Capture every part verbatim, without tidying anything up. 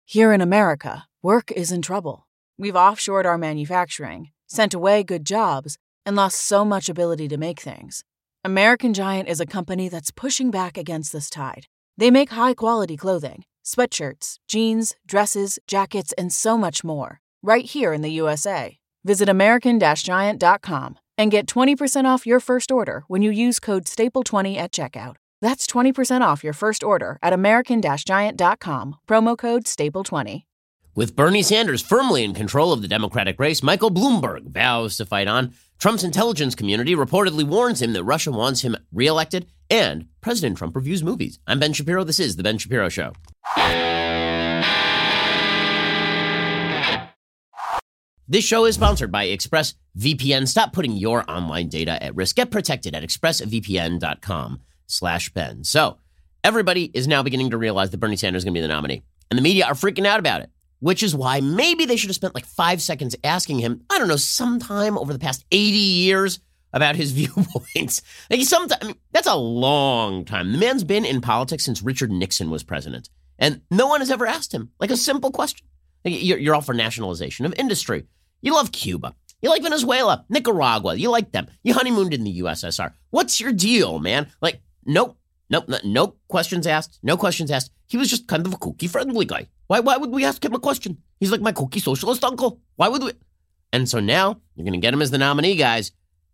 Here in America, work is in trouble. We've offshored our manufacturing, sent away good jobs, and lost so much ability to make things. American Giant is a company that's pushing back against this tide. They make high-quality clothing, sweatshirts, jeans, dresses, jackets, and so much more, right here in the U S A. Visit American Giant dot com and get twenty percent off your first order when you use code staple twenty at checkout. That's twenty percent off your first order at American Giant dot com, promo code staple twenty. With Bernie Sanders firmly in control of the Democratic race, Michael Bloomberg vows to fight on. Trump's intelligence community reportedly warns him that Russia wants him reelected, and President Trump reviews movies. I'm Ben Shapiro. This is The Ben Shapiro Show. This show is sponsored by ExpressVPN. Stop putting your online data at risk. Get protected at expressvpn.com slash Ben. So everybody is now beginning to realize that Bernie Sanders is going to be the nominee, and the media are freaking out about it. Which is why maybe they should have spent like five seconds asking him, I don't know, sometime over the past eighty years about his viewpoints. Like sometime, I mean, that's a long time. The man's been in politics since Richard Nixon was president. And no one has ever asked him, like a simple question. Like, you're, you're all for nationalization of industry. You love Cuba. You like Venezuela, Nicaragua. You like them. You honeymooned in the U S S R. What's your deal, man? Like, nope, nope, no, no questions asked. No questions asked. He was just kind of a kooky, friendly guy. Why Why would we ask him a question? He's like my kooky socialist uncle. Why would we? And so now you're going to get him as the nominee, guys.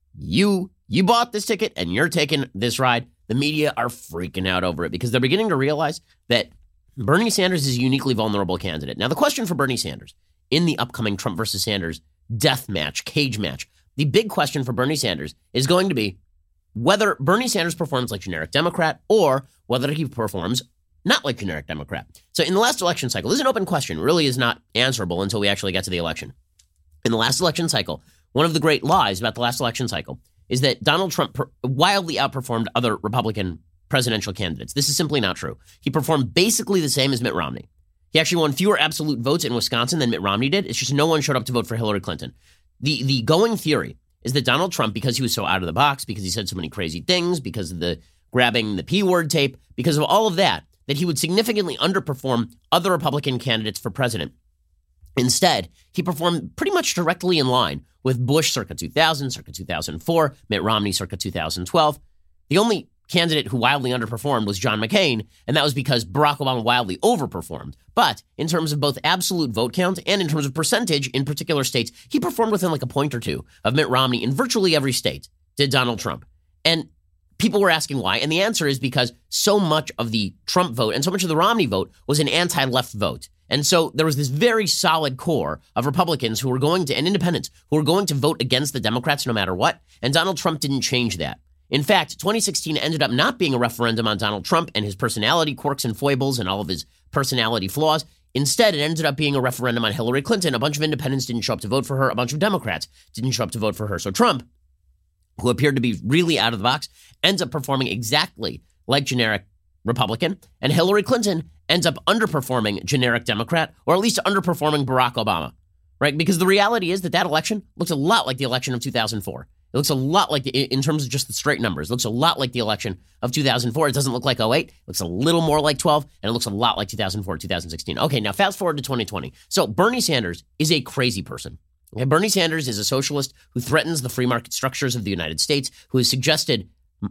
You you bought this ticket and you're taking this ride. The media are freaking out over it because they're beginning to realize that Bernie Sanders is a uniquely vulnerable candidate. Now, the question for Bernie Sanders in the upcoming Trump versus Sanders death match, cage match, the big question for Bernie Sanders is going to be whether Bernie Sanders performs like generic Democrat or whether he performs not like generic Democrat. So in the last election cycle, this is an open question. It really is not answerable until we actually get to the election. In the last election cycle, one of the great lies about the last election cycle is that Donald Trump per- wildly outperformed other Republican presidential candidates. This is simply not true. He performed basically the same as Mitt Romney. He actually won fewer absolute votes in Wisconsin than Mitt Romney did. It's just no one showed up to vote for Hillary Clinton. The, the going theory is that Donald Trump, because he was so out of the box, because he said so many crazy things, because of the grabbing the P word tape, because of all of that, that he would significantly underperform other Republican candidates for president. Instead, he performed pretty much directly in line with Bush circa two thousand, circa two thousand four, Mitt Romney circa two thousand twelve. The only candidate who wildly underperformed was John McCain, and that was because Barack Obama wildly overperformed. But in terms of both absolute vote count and in terms of percentage in particular states, he performed within like a point or two of Mitt Romney in virtually every state, did Donald Trump. And people were asking why, and the answer is because so much of the Trump vote and so much of the Romney vote was an anti-left vote. And so there was this very solid core of Republicans who were going to, and independents, who were going to vote against the Democrats no matter what, and Donald Trump didn't change that. In fact, twenty sixteen ended up not being a referendum on Donald Trump and his personality quirks and foibles and all of his personality flaws. Instead, it ended up being a referendum on Hillary Clinton. A bunch of independents didn't show up to vote for her. A bunch of Democrats didn't show up to vote for her. So Trump, who appeared to be really out of the box, ends up performing exactly like generic Republican, and Hillary Clinton ends up underperforming generic Democrat, or at least underperforming Barack Obama, right? Because the reality is that that election looks a lot like the election of two thousand four. It looks a lot like, the, in terms of just the straight numbers, it looks a lot like the election of two thousand four. It doesn't look like oh eight. It looks a little more like twelve, and it looks a lot like two thousand four, two thousand sixteen. Okay, now fast forward to twenty twenty. So Bernie Sanders is a crazy person. Okay, Bernie Sanders is a socialist who threatens the free market structures of the United States, who has suggested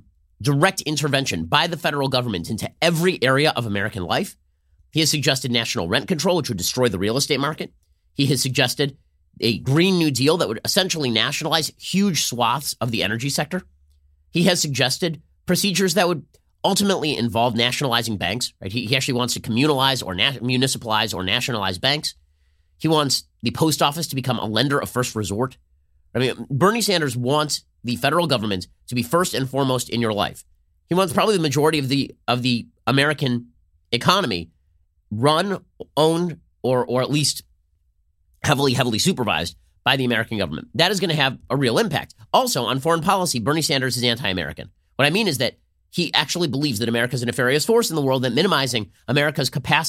direct intervention by the federal government into every area of American life. He has suggested national rent control, which would destroy the real estate market. He has suggested a Green New Deal that would essentially nationalize huge swaths of the energy sector. He has suggested procedures that would ultimately involve nationalizing banks. Right? He, he actually wants to communalize or na- municipalize or nationalize banks. He wants the post office to become a lender of first resort. I mean, Bernie Sanders wants the federal government to be first and foremost in your life. He wants probably the majority of the of the American economy run, owned, or or at least heavily, heavily supervised by the American government. That is going to have a real impact. Also, on foreign policy, Bernie Sanders is anti-American. What I mean is that he actually believes that America is a nefarious force in the world, that minimizing America's capacity to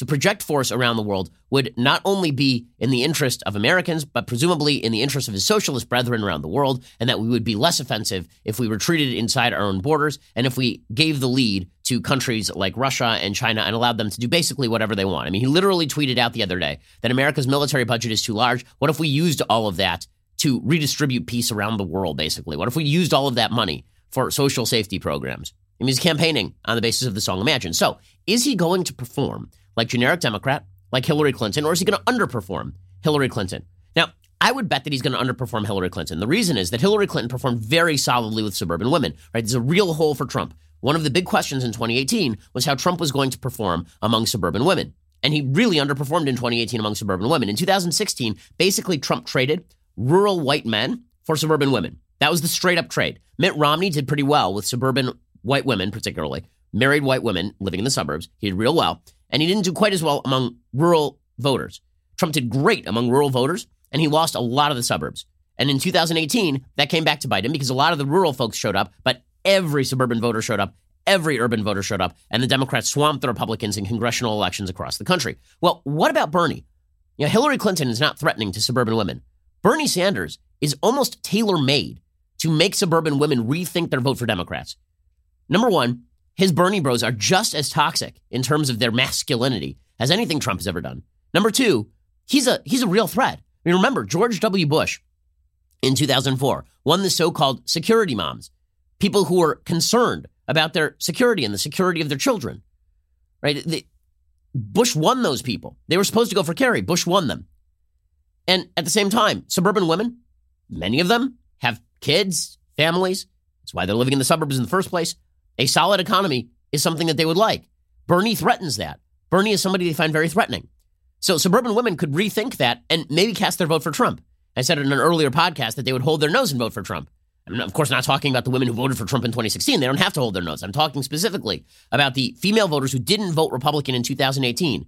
to project force around the world would not only be in the interest of Americans, but presumably in the interest of his socialist brethren around the world, and that we would be less offensive if we retreated inside our own borders and if we gave the lead to countries like Russia and China and allowed them to do basically whatever they want. I mean, he literally tweeted out the other day that America's military budget is too large. What if we used all of that to redistribute peace around the world, basically? What if we used all of that money for social safety programs? I mean, he's campaigning on the basis of the song Imagine. So is he going to perform like generic Democrat, like Hillary Clinton, or is he going to underperform Hillary Clinton? Now, I would bet that he's going to underperform Hillary Clinton. The reason is that Hillary Clinton performed very solidly with suburban women, right? There's a real hole for Trump. One of the big questions in twenty eighteen was how Trump was going to perform among suburban women. And he really underperformed in twenty eighteen among suburban women. In two thousand sixteen, basically Trump traded rural white men for suburban women. That was the straight up trade. Mitt Romney did pretty well with suburban white women, particularly married white women living in the suburbs. He did real well. And he didn't do quite as well among rural voters. Trump did great among rural voters, and he lost a lot of the suburbs. And in two thousand eighteen, that came back to bite him because a lot of the rural folks showed up, but every suburban voter showed up, every urban voter showed up, and the Democrats swamped the Republicans in congressional elections across the country. Well, what about Bernie? You know, Hillary Clinton is not threatening to suburban women. Bernie Sanders is almost tailor-made to make suburban women rethink their vote for Democrats. Number one, his Bernie bros are just as toxic in terms of their masculinity as anything Trump has ever done. Number two, he's a he's a real threat. I mean, remember, George W. Bush in two thousand four won the so-called security moms, people who were concerned about their security and the security of their children, right? The, Bush won those people. They were supposed to go for Kerry. Bush won them. And at the same time, suburban women, many of them have kids, families. That's why they're living in the suburbs in the first place. A solid economy is something that they would like. Bernie threatens that. Bernie is somebody they find very threatening. So suburban women could rethink that and maybe cast their vote for Trump. I said in an earlier podcast that they would hold their nose and vote for Trump. I'm, of course, not talking about the women who voted for Trump in twenty sixteen. They don't have to hold their nose. I'm talking specifically about the female voters who didn't vote Republican in two thousand eighteen,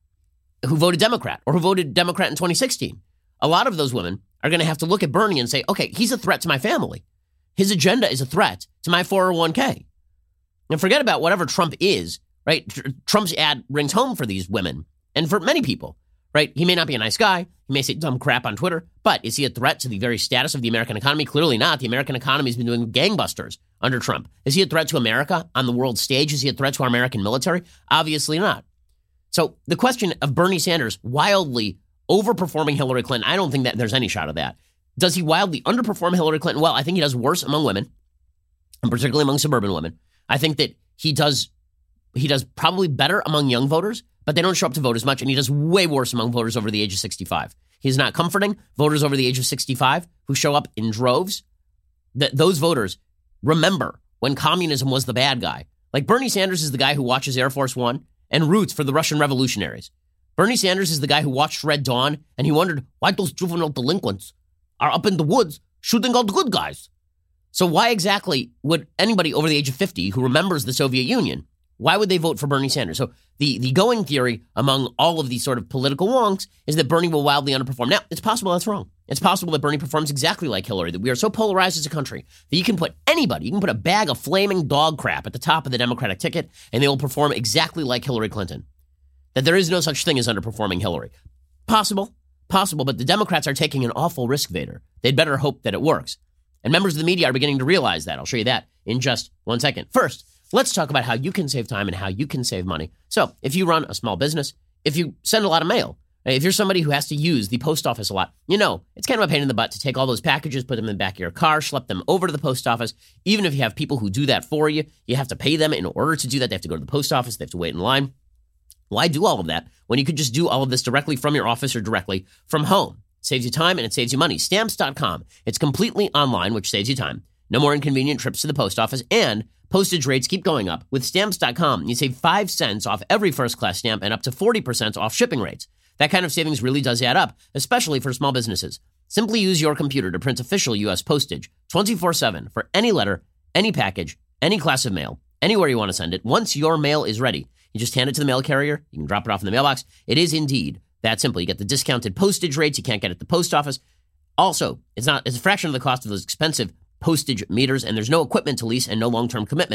who voted Democrat or who voted Democrat in twenty sixteen. A lot of those women are going to have to look at Bernie and say, okay, he's a threat to my family. His agenda is a threat to my four oh one k. And forget about whatever Trump is, right? Trump's ad rings home for these women and for many people, right? He may not be a nice guy. He may say dumb crap on Twitter, but is he a threat to the very status of the American economy? Clearly not. The American economy has been doing gangbusters under Trump. Is he a threat to America on the world stage? Is he a threat to our American military? Obviously not. So the question of Bernie Sanders wildly overperforming Hillary Clinton, I don't think that there's any shot of that. Does he wildly underperform Hillary Clinton? Well, I think he does worse among women, and particularly among suburban women. I think that he does he does probably better among young voters, but they don't show up to vote as much, and he does way worse among voters over the age of sixty-five. He's not comforting voters over the age of sixty-five who show up in droves. That those voters remember when communism was the bad guy. Like Bernie Sanders is the guy who watches Air Force One and roots for the Russian revolutionaries. Bernie Sanders is the guy who watched Red Dawn and he wondered why those juvenile delinquents are up in the woods shooting all the good guys. So why exactly would anybody over the age of fifty who remembers the Soviet Union, why would they vote for Bernie Sanders? So the, the going theory among all of these sort of political wonks is that Bernie will wildly underperform. Now, it's possible that's wrong. It's possible that Bernie performs exactly like Hillary, that we are so polarized as a country that you can put anybody, you can put a bag of flaming dog crap at the top of the Democratic ticket, and they will perform exactly like Hillary Clinton. That there is no such thing as underperforming Hillary. Possible, possible, but the Democrats are taking an awful risk, Vader. They'd better hope that it works. And members of the media are beginning to realize that. I'll show you that in just one second. First, let's talk about how you can save time and how you can save money. So if you run a small business, if you send a lot of mail, if you're somebody who has to use the post office a lot, you know, it's kind of a pain in the butt to take all those packages, put them in the back of your car, schlep them over to the post office. Even if you have people who do that for you, you have to pay them in order to do that. They have to go to the post office. They have to wait in line. Why do all of that when you could just do all of this directly from your office or directly from home? It saves you time and it saves you money. Stamps dot com. It's completely online, which saves you time. No more inconvenient trips to the post office, and postage rates keep going up. With Stamps dot com, you save five cents off every first-class stamp and up to forty percent off shipping rates. That kind of savings really does add up, especially for small businesses. Simply use your computer to print official U S postage twenty-four seven for any letter, any package, any class of mail, anywhere you want to send it. Once your mail is ready, you just hand it to the mail carrier. You can drop it off in the mailbox. It is indeed that simple. You get the discounted postage rates you can't get at the post office. Also, it's not it's a fraction of the cost of those expensive postage meters, and there's no equipment to lease and no long-term commitment.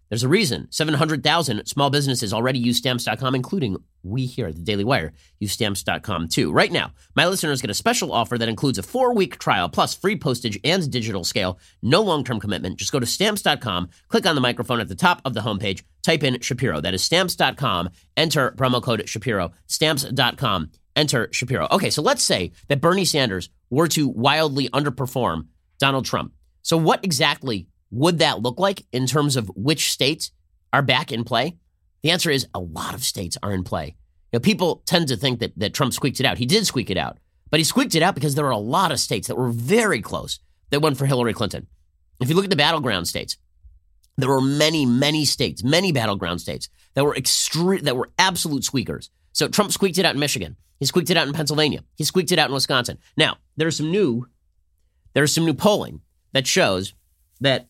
There's a reason seven hundred thousand small businesses already use Stamps dot com, including we here at the Daily Wire use Stamps dot com too. Right now, my listeners get a special offer that includes a four-week trial plus free postage and digital scale. No long-term commitment. Just go to Stamps dot com, click on the microphone at the top of the homepage, type in Shapiro. That is Stamps dot com. Enter promo code Shapiro. Stamps dot com. Enter Shapiro. Okay, so let's say that Bernie Sanders were to wildly underperform Donald Trump. So what exactly would that look like in terms of which states are back in play? The answer is a lot of states are in play. You know, people tend to think that, that Trump squeaked it out. He did squeak it out, but he squeaked it out because there were a lot of states that were very close that went for Hillary Clinton. If you look at the battleground states, there were many, many states, many battleground states that were extreme, that were absolute squeakers. So Trump squeaked it out in Michigan. He squeaked it out in Pennsylvania. He squeaked it out in Wisconsin. Now, there's some new, there's some new polling that shows that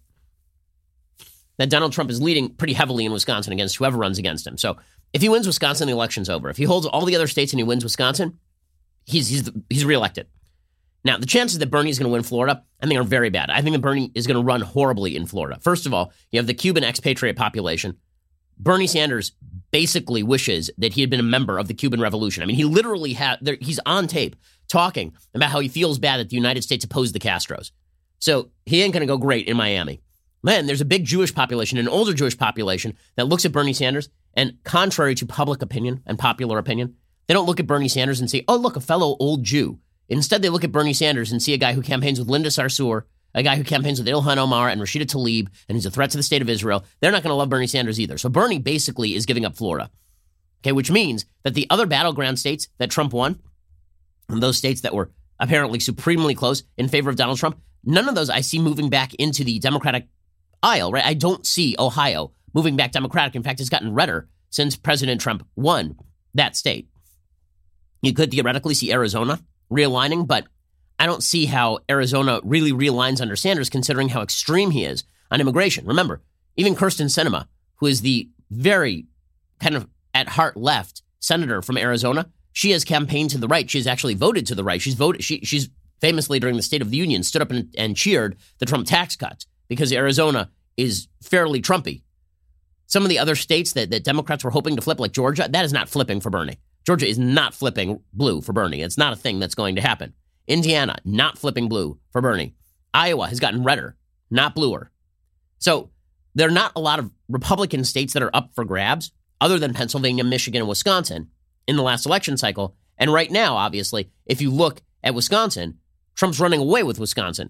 that Donald Trump is leading pretty heavily in Wisconsin against whoever runs against him. So if he wins Wisconsin, the election's over. If he holds all the other states and he wins Wisconsin, he's he's he's reelected. Now, the chances that Bernie is going to win Florida, I think, are very bad. I think that Bernie is going to run horribly in Florida. First of all, you have the Cuban expatriate population. Bernie Sanders basically wishes that he had been a member of the Cuban Revolution. I mean, he literally had, there, he's on tape talking about how he feels bad that the United States opposed the Castros. So he ain't going to go great in Miami. Then there's a big Jewish population, an older Jewish population that looks at Bernie Sanders, and contrary to public opinion and popular opinion, they don't look at Bernie Sanders and say, oh, look, a fellow old Jew. Instead, they look at Bernie Sanders and see a guy who campaigns with Linda Sarsour, a guy who campaigns with Ilhan Omar and Rashida Tlaib, and he's a threat to the state of Israel. They're not going to love Bernie Sanders either. So Bernie basically is giving up Florida, okay, which means that the other battleground states that Trump won, and those states that were apparently supremely close in favor of Donald Trump, none of those I see moving back into the Democratic aisle, right? I don't see Ohio moving back Democratic. In fact, it's gotten redder since President Trump won that state. You could theoretically see Arizona realigning, but I don't see how Arizona really realigns under Sanders, considering how extreme he is on immigration. Remember, even Kyrsten Sinema, who is the very kind of at heart left senator from Arizona, she has campaigned to the right. She has actually voted to the right. She's voted. She, she's famously during the State of the Union stood up and, and cheered the Trump tax cuts because Arizona is fairly Trumpy. Some of the other states that, that Democrats were hoping to flip, like Georgia, that is not flipping for Bernie. Georgia is not flipping blue for Bernie. It's not a thing that's going to happen. Indiana, not flipping blue for Bernie. Iowa has gotten redder, not bluer. So there are not a lot of Republican states that are up for grabs other than Pennsylvania, Michigan, and Wisconsin in the last election cycle. And right now, obviously, if you look at Wisconsin, Trump's running away with Wisconsin.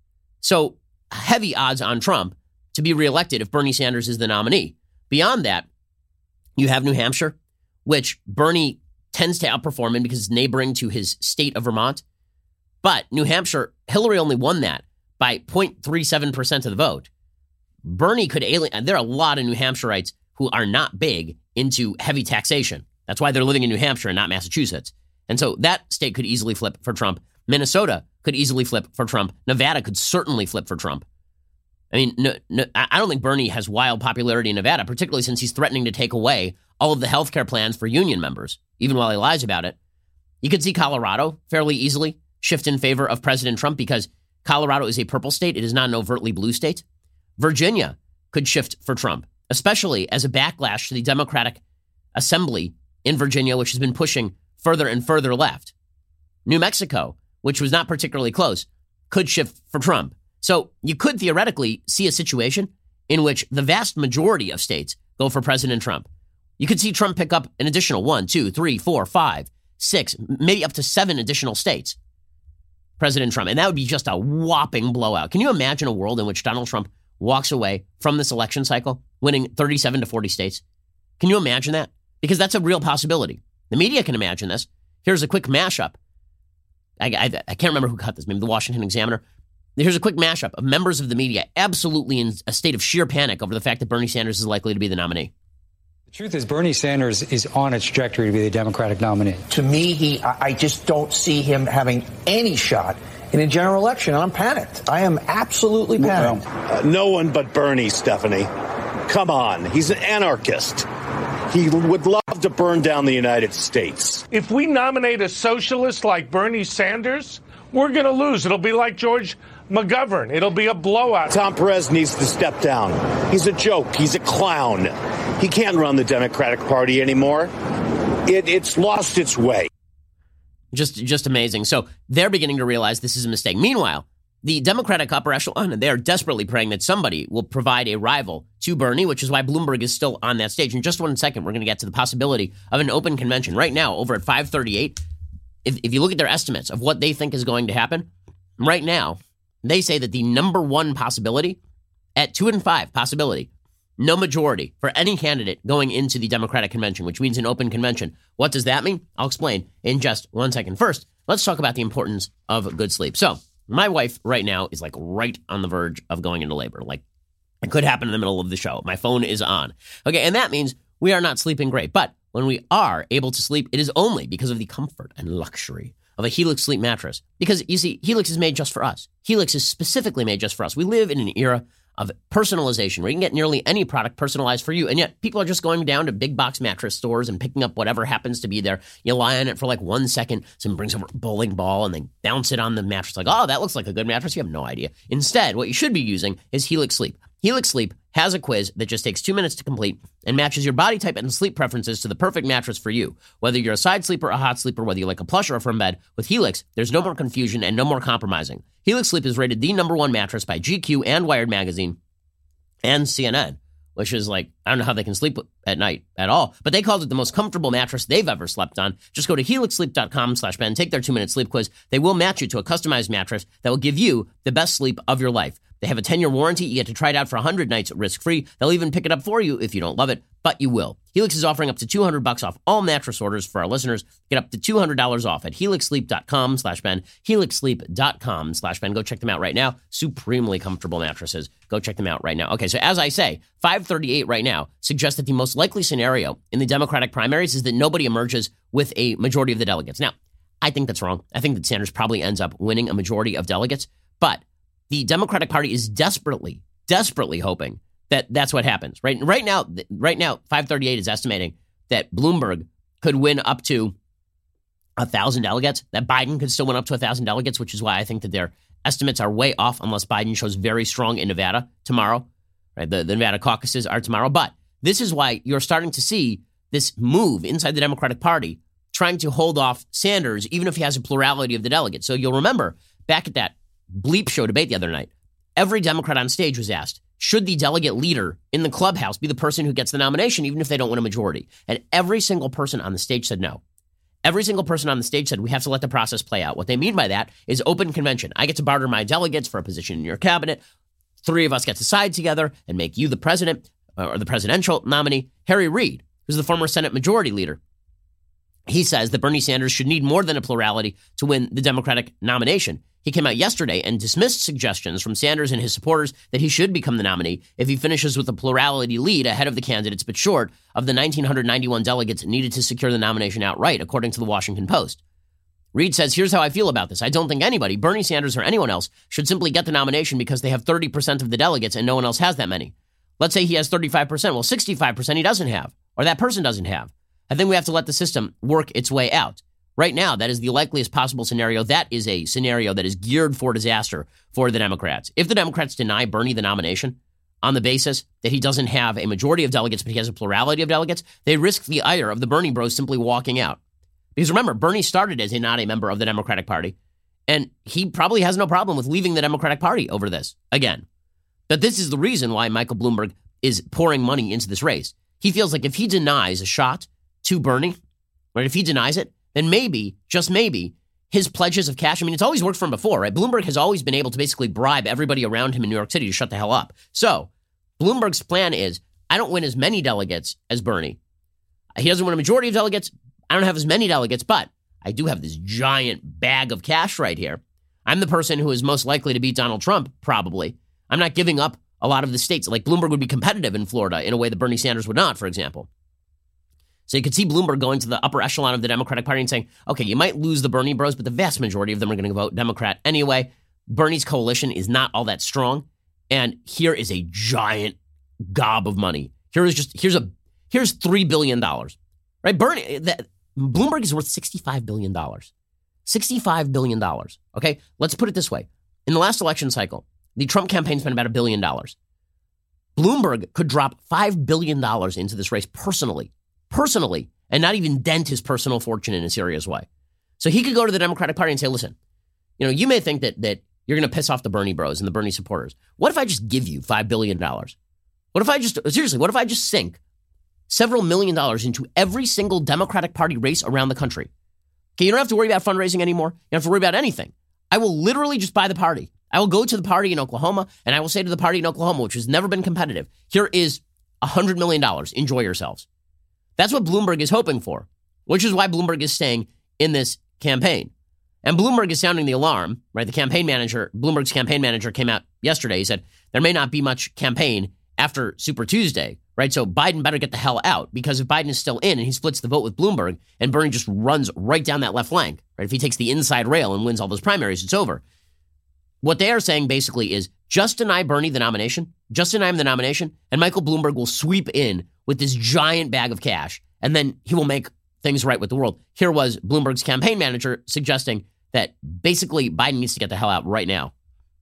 So heavy odds on Trump to be reelected if Bernie Sanders is the nominee. Beyond that, you have New Hampshire, which Bernie tends to outperform in because it's neighboring to his state of Vermont. But New Hampshire, Hillary only won that by zero point three seven percent of the vote. Bernie could alienate. There are a lot of New Hampshireites who are not big into heavy taxation. That's why they're living in New Hampshire and not Massachusetts. And so that state could easily flip for Trump. Minnesota could easily flip for Trump. Nevada could certainly flip for Trump. I mean, no, no, I don't think Bernie has wild popularity in Nevada, particularly since he's threatening to take away all of the health care plans for union members, even while he lies about it. You could see Colorado fairly easily shift in favor of President Trump because Colorado is a purple state. It is not an overtly blue state. Virginia could shift for Trump, especially as a backlash to the Democratic Assembly in Virginia, which has been pushing further and further left. New Mexico, which was not particularly close, could shift for Trump. So you could theoretically see a situation in which the vast majority of states go for President Trump. You could see Trump pick up an additional one, two, three, four, five, six, maybe up to seven additional states. President Trump. And that would be just a whopping blowout. Can you imagine a world in which Donald Trump walks away from this election cycle, winning thirty-seven to forty states? Can you imagine that? Because that's a real possibility. The media can imagine this. Here's a quick mashup. I, I, I can't remember who cut this, maybe the Washington Examiner. Here's a quick mashup of members of the media absolutely in a state of sheer panic over the fact that Bernie Sanders is likely to be the nominee. The truth is Bernie Sanders is on a trajectory to be the Democratic nominee. To me, he, I just don't see him having any shot in a general election. I'm panicked. I am absolutely panicked. Well, uh, no one but Bernie, Stephanie. Come on. He's an anarchist. He would love to burn down the United States. If we nominate a socialist like Bernie Sanders, we're going to lose. It'll be like George McGovern. It'll be a blowout. Tom Perez needs to step down. He's a joke. He's a clown. He can't run the Democratic Party anymore. It, it's lost its way. Just, just amazing. So they're beginning to realize this is a mistake. Meanwhile, the Democratic upper echelon, they're desperately praying that somebody will provide a rival to Bernie, which is why Bloomberg is still on that stage. In just one second, we're going to get to the possibility of an open convention. Right now, over at five thirty-eight, if, if you look at their estimates of what they think is going to happen, right now, they say that the number one possibility at two and five possibility, no majority for any candidate going into the Democratic convention, which means an open convention. What does that mean? I'll explain in just one second. First, let's talk about the importance of good sleep. So my wife right now is like right on the verge of going into labor. Like it could happen in the middle of the show. My phone is on. Okay. And that means we are not sleeping great. But when we are able to sleep, it is only because of the comfort and luxury of a Helix sleep mattress. Because you see, Helix is made just for us. Helix is specifically made just for us. We live in an era of personalization where you can get nearly any product personalized for you. And yet people are just going down to big box mattress stores and picking up whatever happens to be there. You lie on it for like one second. Someone brings over a bowling ball and they bounce it on the mattress like, oh, that looks like a good mattress. You have no idea. Instead, what you should be using is Helix Sleep. Helix Sleep has a quiz that just takes two minutes to complete and matches your body type and sleep preferences to the perfect mattress for you. Whether you're a side sleeper, a hot sleeper, whether you like a plush or a firm bed, with Helix, there's no more confusion and no more compromising. Helix Sleep is rated the number one mattress by G Q and Wired Magazine and C N N, which is like, I don't know how they can sleep at night at all, but they called it the most comfortable mattress they've ever slept on. Just go to helix sleep dot com slash Ben, take their two-minute sleep quiz. They will match you to a customized mattress that will give you the best sleep of your life. They have a ten-year warranty. You get to try it out for one hundred nights risk-free. They'll even pick it up for you if you don't love it, but you will. Helix is offering up to two hundred bucks off all mattress orders for our listeners. Get up to two hundred dollars off at helix sleep dot com slash Ben, helix sleep dot com slash Ben. Go check them out right now. Supremely comfortable mattresses. Go check them out right now. Okay, so as I say, five thirty-eight right now suggests that the most likely scenario in the Democratic primaries is that nobody emerges with a majority of the delegates. Now, I think that's wrong. I think that Sanders probably ends up winning a majority of delegates, but the Democratic Party is desperately, desperately hoping that that's what happens. Right, right now, right now, five thirty-eight is estimating that Bloomberg could win up to a thousand delegates. That Biden could still win up to a thousand delegates, which is why I think that their estimates are way off unless Biden shows very strong in Nevada tomorrow. Right, the, the Nevada caucuses are tomorrow, but this is why you're starting to see this move inside the Democratic Party, trying to hold off Sanders, even if he has a plurality of the delegates. So you'll remember back at that Bleep Show debate the other night, every Democrat on stage was asked, should the delegate leader in the clubhouse be the person who gets the nomination, even if they don't win a majority? And every single person on the stage said no. Every single person on the stage said we have to let the process play out. What they mean by that is open convention. I get to barter my delegates for a position in your cabinet. Three of us get to side together and make you the president or the presidential nominee. Harry Reid, who's the former Senate Majority Leader, he says that Bernie Sanders should need more than a plurality to win the Democratic nomination. He came out yesterday and dismissed suggestions from Sanders and his supporters that he should become the nominee if he finishes with a plurality lead ahead of the candidates, but short of the one thousand nine hundred ninety-one delegates needed to secure the nomination outright, according to the Washington Post. Reid says, here's how I feel about this. I don't think anybody, Bernie Sanders or anyone else, should simply get the nomination because they have thirty percent of the delegates and no one else has that many. Let's say he has thirty-five percent. Well, sixty-five percent he doesn't have, or that person doesn't have. I think we have to let the system work its way out. Right now, that is the likeliest possible scenario. That is a scenario that is geared for disaster for the Democrats. If the Democrats deny Bernie the nomination on the basis that he doesn't have a majority of delegates, but he has a plurality of delegates, they risk the ire of the Bernie bros simply walking out. Because remember, Bernie started as a not a member of the Democratic Party, and he probably has no problem with leaving the Democratic Party over this again. But this is the reason why Michael Bloomberg is pouring money into this race. He feels like if he denies a shot to Bernie, right, if he denies it, then maybe, just maybe, his pledges of cash, I mean, it's always worked for him before, right? Bloomberg has always been able to basically bribe everybody around him in New York City to shut the hell up. So Bloomberg's plan is, I don't win as many delegates as Bernie. He doesn't win a majority of delegates. I don't have as many delegates, but I do have this giant bag of cash right here. I'm the person who is most likely to beat Donald Trump, probably. I'm not giving up a lot of the states. Like Bloomberg would be competitive in Florida in a way that Bernie Sanders would not, for example. So you could see Bloomberg going to the upper echelon of the Democratic Party and saying, okay, you might lose the Bernie bros, but the vast majority of them are going to vote Democrat anyway. Bernie's coalition is not all that strong. And here is a giant gob of money. Here is just, here's a, here's three billion dollars, right? Bernie, that, Bloomberg is worth sixty-five billion dollars. sixty-five billion dollars. Okay, let's put it this way. In the last election cycle, the Trump campaign spent about a billion dollars. Bloomberg could drop five billion dollars into this race personally, personally, and not even dent his personal fortune in a serious way. So he could go to the Democratic Party and say, listen, you know, you may think that that you're going to piss off the Bernie bros and the Bernie supporters. What if I just give you five billion dollars? What if I just, seriously, what if I just sink several million dollars into every single Democratic Party race around the country? Okay, you don't have to worry about fundraising anymore. You don't have to worry about anything. I will literally just buy the party. I will go to the party in Oklahoma, and I will say to the party in Oklahoma, which has never been competitive, here is one hundred million dollars. Enjoy yourselves. That's what Bloomberg is hoping for, which is why Bloomberg is staying in this campaign. And Bloomberg is sounding the alarm, right? The campaign manager, Bloomberg's campaign manager came out yesterday. He said there may not be much campaign after Super Tuesday, right? So Biden better get the hell out, because if Biden is still in and he splits the vote with Bloomberg and Bernie just runs right down that left flank, right? If he takes the inside rail and wins all those primaries, it's over. What they are saying basically is just deny Bernie the nomination, just deny him the nomination, and Michael Bloomberg will sweep in with this giant bag of cash, and then he will make things right with the world. Here was Bloomberg's campaign manager suggesting that basically Biden needs to get the hell out right now.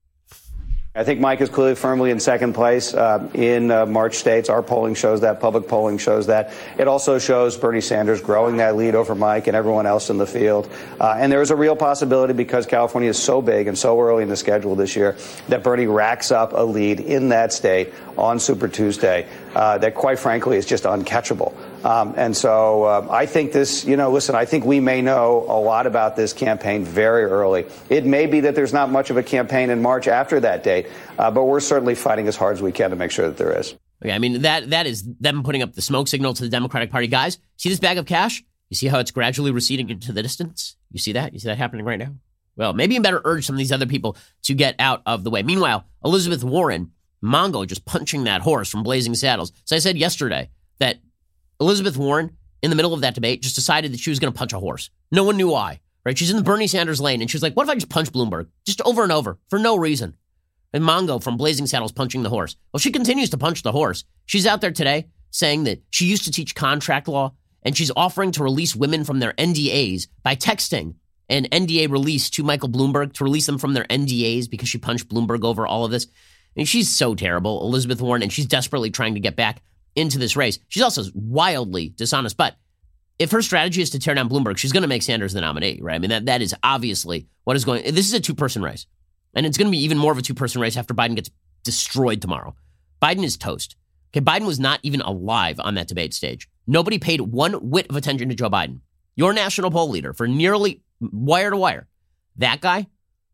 I think Mike is clearly firmly in second place uh, in uh, March states. Our polling shows that. Public polling shows that. It also shows Bernie Sanders growing that lead over Mike and everyone else in the field. Uh, and there is a real possibility, because California is so big and so early in the schedule this year, that Bernie racks up a lead in that state on Super Tuesday uh, that, quite frankly, is just uncatchable. Um, and so uh, I think this, you know, listen, I think we may know a lot about this campaign very early. It may be that there's not much of a campaign in March after that date, uh, but we're certainly fighting as hard as we can to make sure that there is. Okay, I mean, that that is them putting up the smoke signal to the Democratic Party. Guys, see this bag of cash? You see how it's gradually receding into the distance? You see that? You see that happening right now? Well, maybe you better urge some of these other people to get out of the way. Meanwhile, Elizabeth Warren, Mongo, just punching that horse from Blazing Saddles. So I said yesterday that Elizabeth Warren, in the middle of that debate, just decided that she was going to punch a horse. No one knew why, right? She's in the Bernie Sanders lane, and she was like, what if I just punch Bloomberg? Just over and over, for no reason. And Mongo from Blazing Saddles punching the horse. Well, she continues to punch the horse. She's out there today saying that she used to teach contract law, and she's offering to release women from their N D As by texting an N D A release to Michael Bloomberg to release them from their N D As because she punched Bloomberg over all of this. And she's so terrible, Elizabeth Warren, and she's desperately trying to get back into this race. She's also wildly dishonest, but if her strategy is to tear down Bloomberg, she's going to make Sanders the nominee, right? I mean, that that is obviously what is going. This is a two-person race, and it's going to be even more of a two-person race after Biden gets destroyed tomorrow. Biden is toast. Okay, Biden was not even alive on that debate stage. Nobody paid one whit of attention to Joe Biden, your national poll leader, for nearly wire to wire. That guy,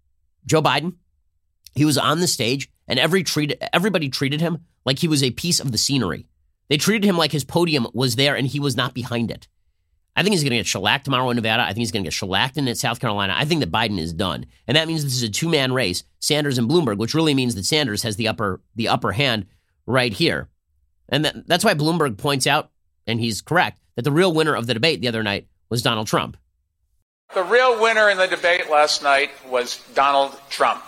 Joe Biden, he was on the stage, and every treat, everybody treated him like he was a piece of the scenery. They treated him like his podium was there and he was not behind it. I think he's going to get shellacked tomorrow in Nevada. I think he's going to get shellacked in South Carolina. I think that Biden is done. And that means this is a two-man race, Sanders and Bloomberg, which really means that Sanders has the upper the upper hand right here. And that, that's why Bloomberg points out, and he's correct, that the real winner of the debate the other night was Donald Trump. The real winner in the debate last night was Donald Trump.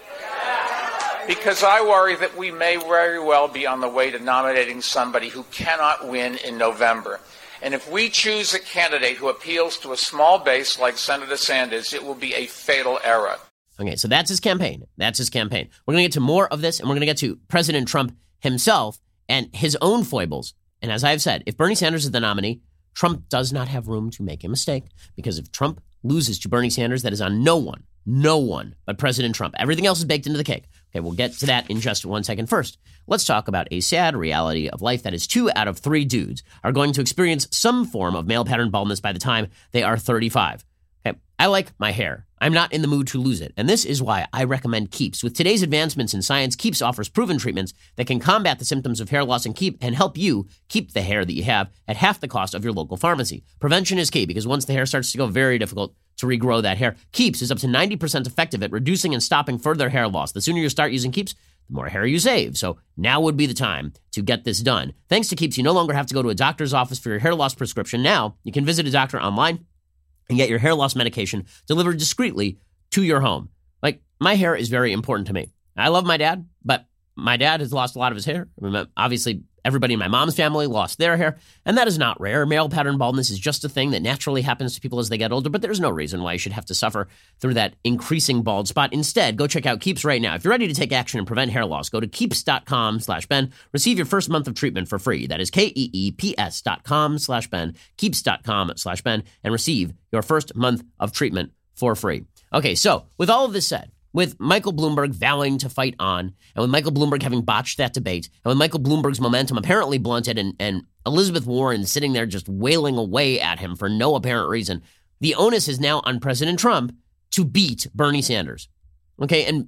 Because I worry that we may very well be on the way to nominating somebody who cannot win in November. And if we choose a candidate who appeals to a small base like Senator Sanders, it will be a fatal error. Okay, so that's his campaign. That's his campaign. We're going to get to more of this, and we're going to get to President Trump himself and his own foibles. And as I've said, if Bernie Sanders is the nominee, Trump does not have room to make a mistake, because if Trump loses to Bernie Sanders, that is on no one, no one but President Trump. Everything else is baked into the cake. Okay, we'll get to that in just one second. First, let's talk about a sad reality of life that is two out of three dudes are going to experience some form of male pattern baldness by the time they are thirty-five. Okay, I like my hair. I'm not in the mood to lose it. And this is why I recommend Keeps. With today's advancements in science, Keeps offers proven treatments that can combat the symptoms of hair loss and keep and help you keep the hair that you have at half the cost of your local pharmacy. Prevention is key, because once the hair starts to go, very difficult to regrow that hair. Keeps is up to ninety percent effective at reducing and stopping further hair loss. The sooner you start using Keeps, the more hair you save. So now would be the time to get this done. Thanks to Keeps, you no longer have to go to a doctor's office for your hair loss prescription. Now you can visit a doctor online and get your hair loss medication delivered discreetly to your home. Like, my hair is very important to me. I love my dad, but my dad has lost a lot of his hair. I mean, obviously, Everybody in my mom's family lost their hair, and that is not rare. Male pattern baldness is just a thing that naturally happens to people as they get older, but there's no reason why you should have to suffer through that increasing bald spot. Instead, go check out Keeps right now. If you're ready to take action and prevent hair loss, go to keeps.com slash Ben. Receive your first month of treatment for free. That is K-E-E-P-S dot com slash Ben, keeps.com slash Ben, and receive your first month of treatment for free. Okay, so with all of this said, with Michael Bloomberg vowing to fight on, and with Michael Bloomberg having botched that debate, and with Michael Bloomberg's momentum apparently blunted, and, and Elizabeth Warren sitting there just wailing away at him for no apparent reason, the onus is now on President Trump to beat Bernie Sanders. Okay, and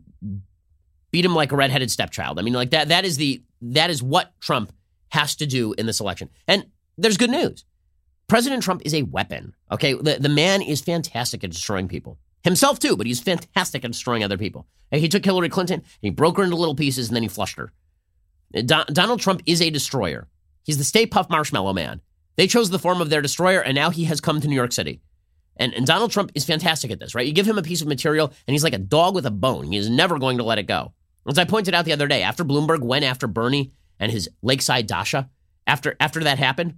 beat him like a redheaded stepchild. I mean, like that, that is the, that is what Trump has to do in this election. And there's good news. President Trump is a weapon. Okay, the, the man is fantastic at destroying people. Himself too, but he's fantastic at destroying other people. He took Hillary Clinton, he broke her into little pieces, and then he flushed her. Do- Donald Trump is a destroyer. He's the Stay Puft Marshmallow Man. They chose the form of their destroyer, and now he has come to New York City. And, and Donald Trump is fantastic at this, right? You give him a piece of material, and he's like a dog with a bone. He is never going to let it go. As I pointed out the other day, after Bloomberg went after Bernie and his Lakeside Dasha, after, after that happened,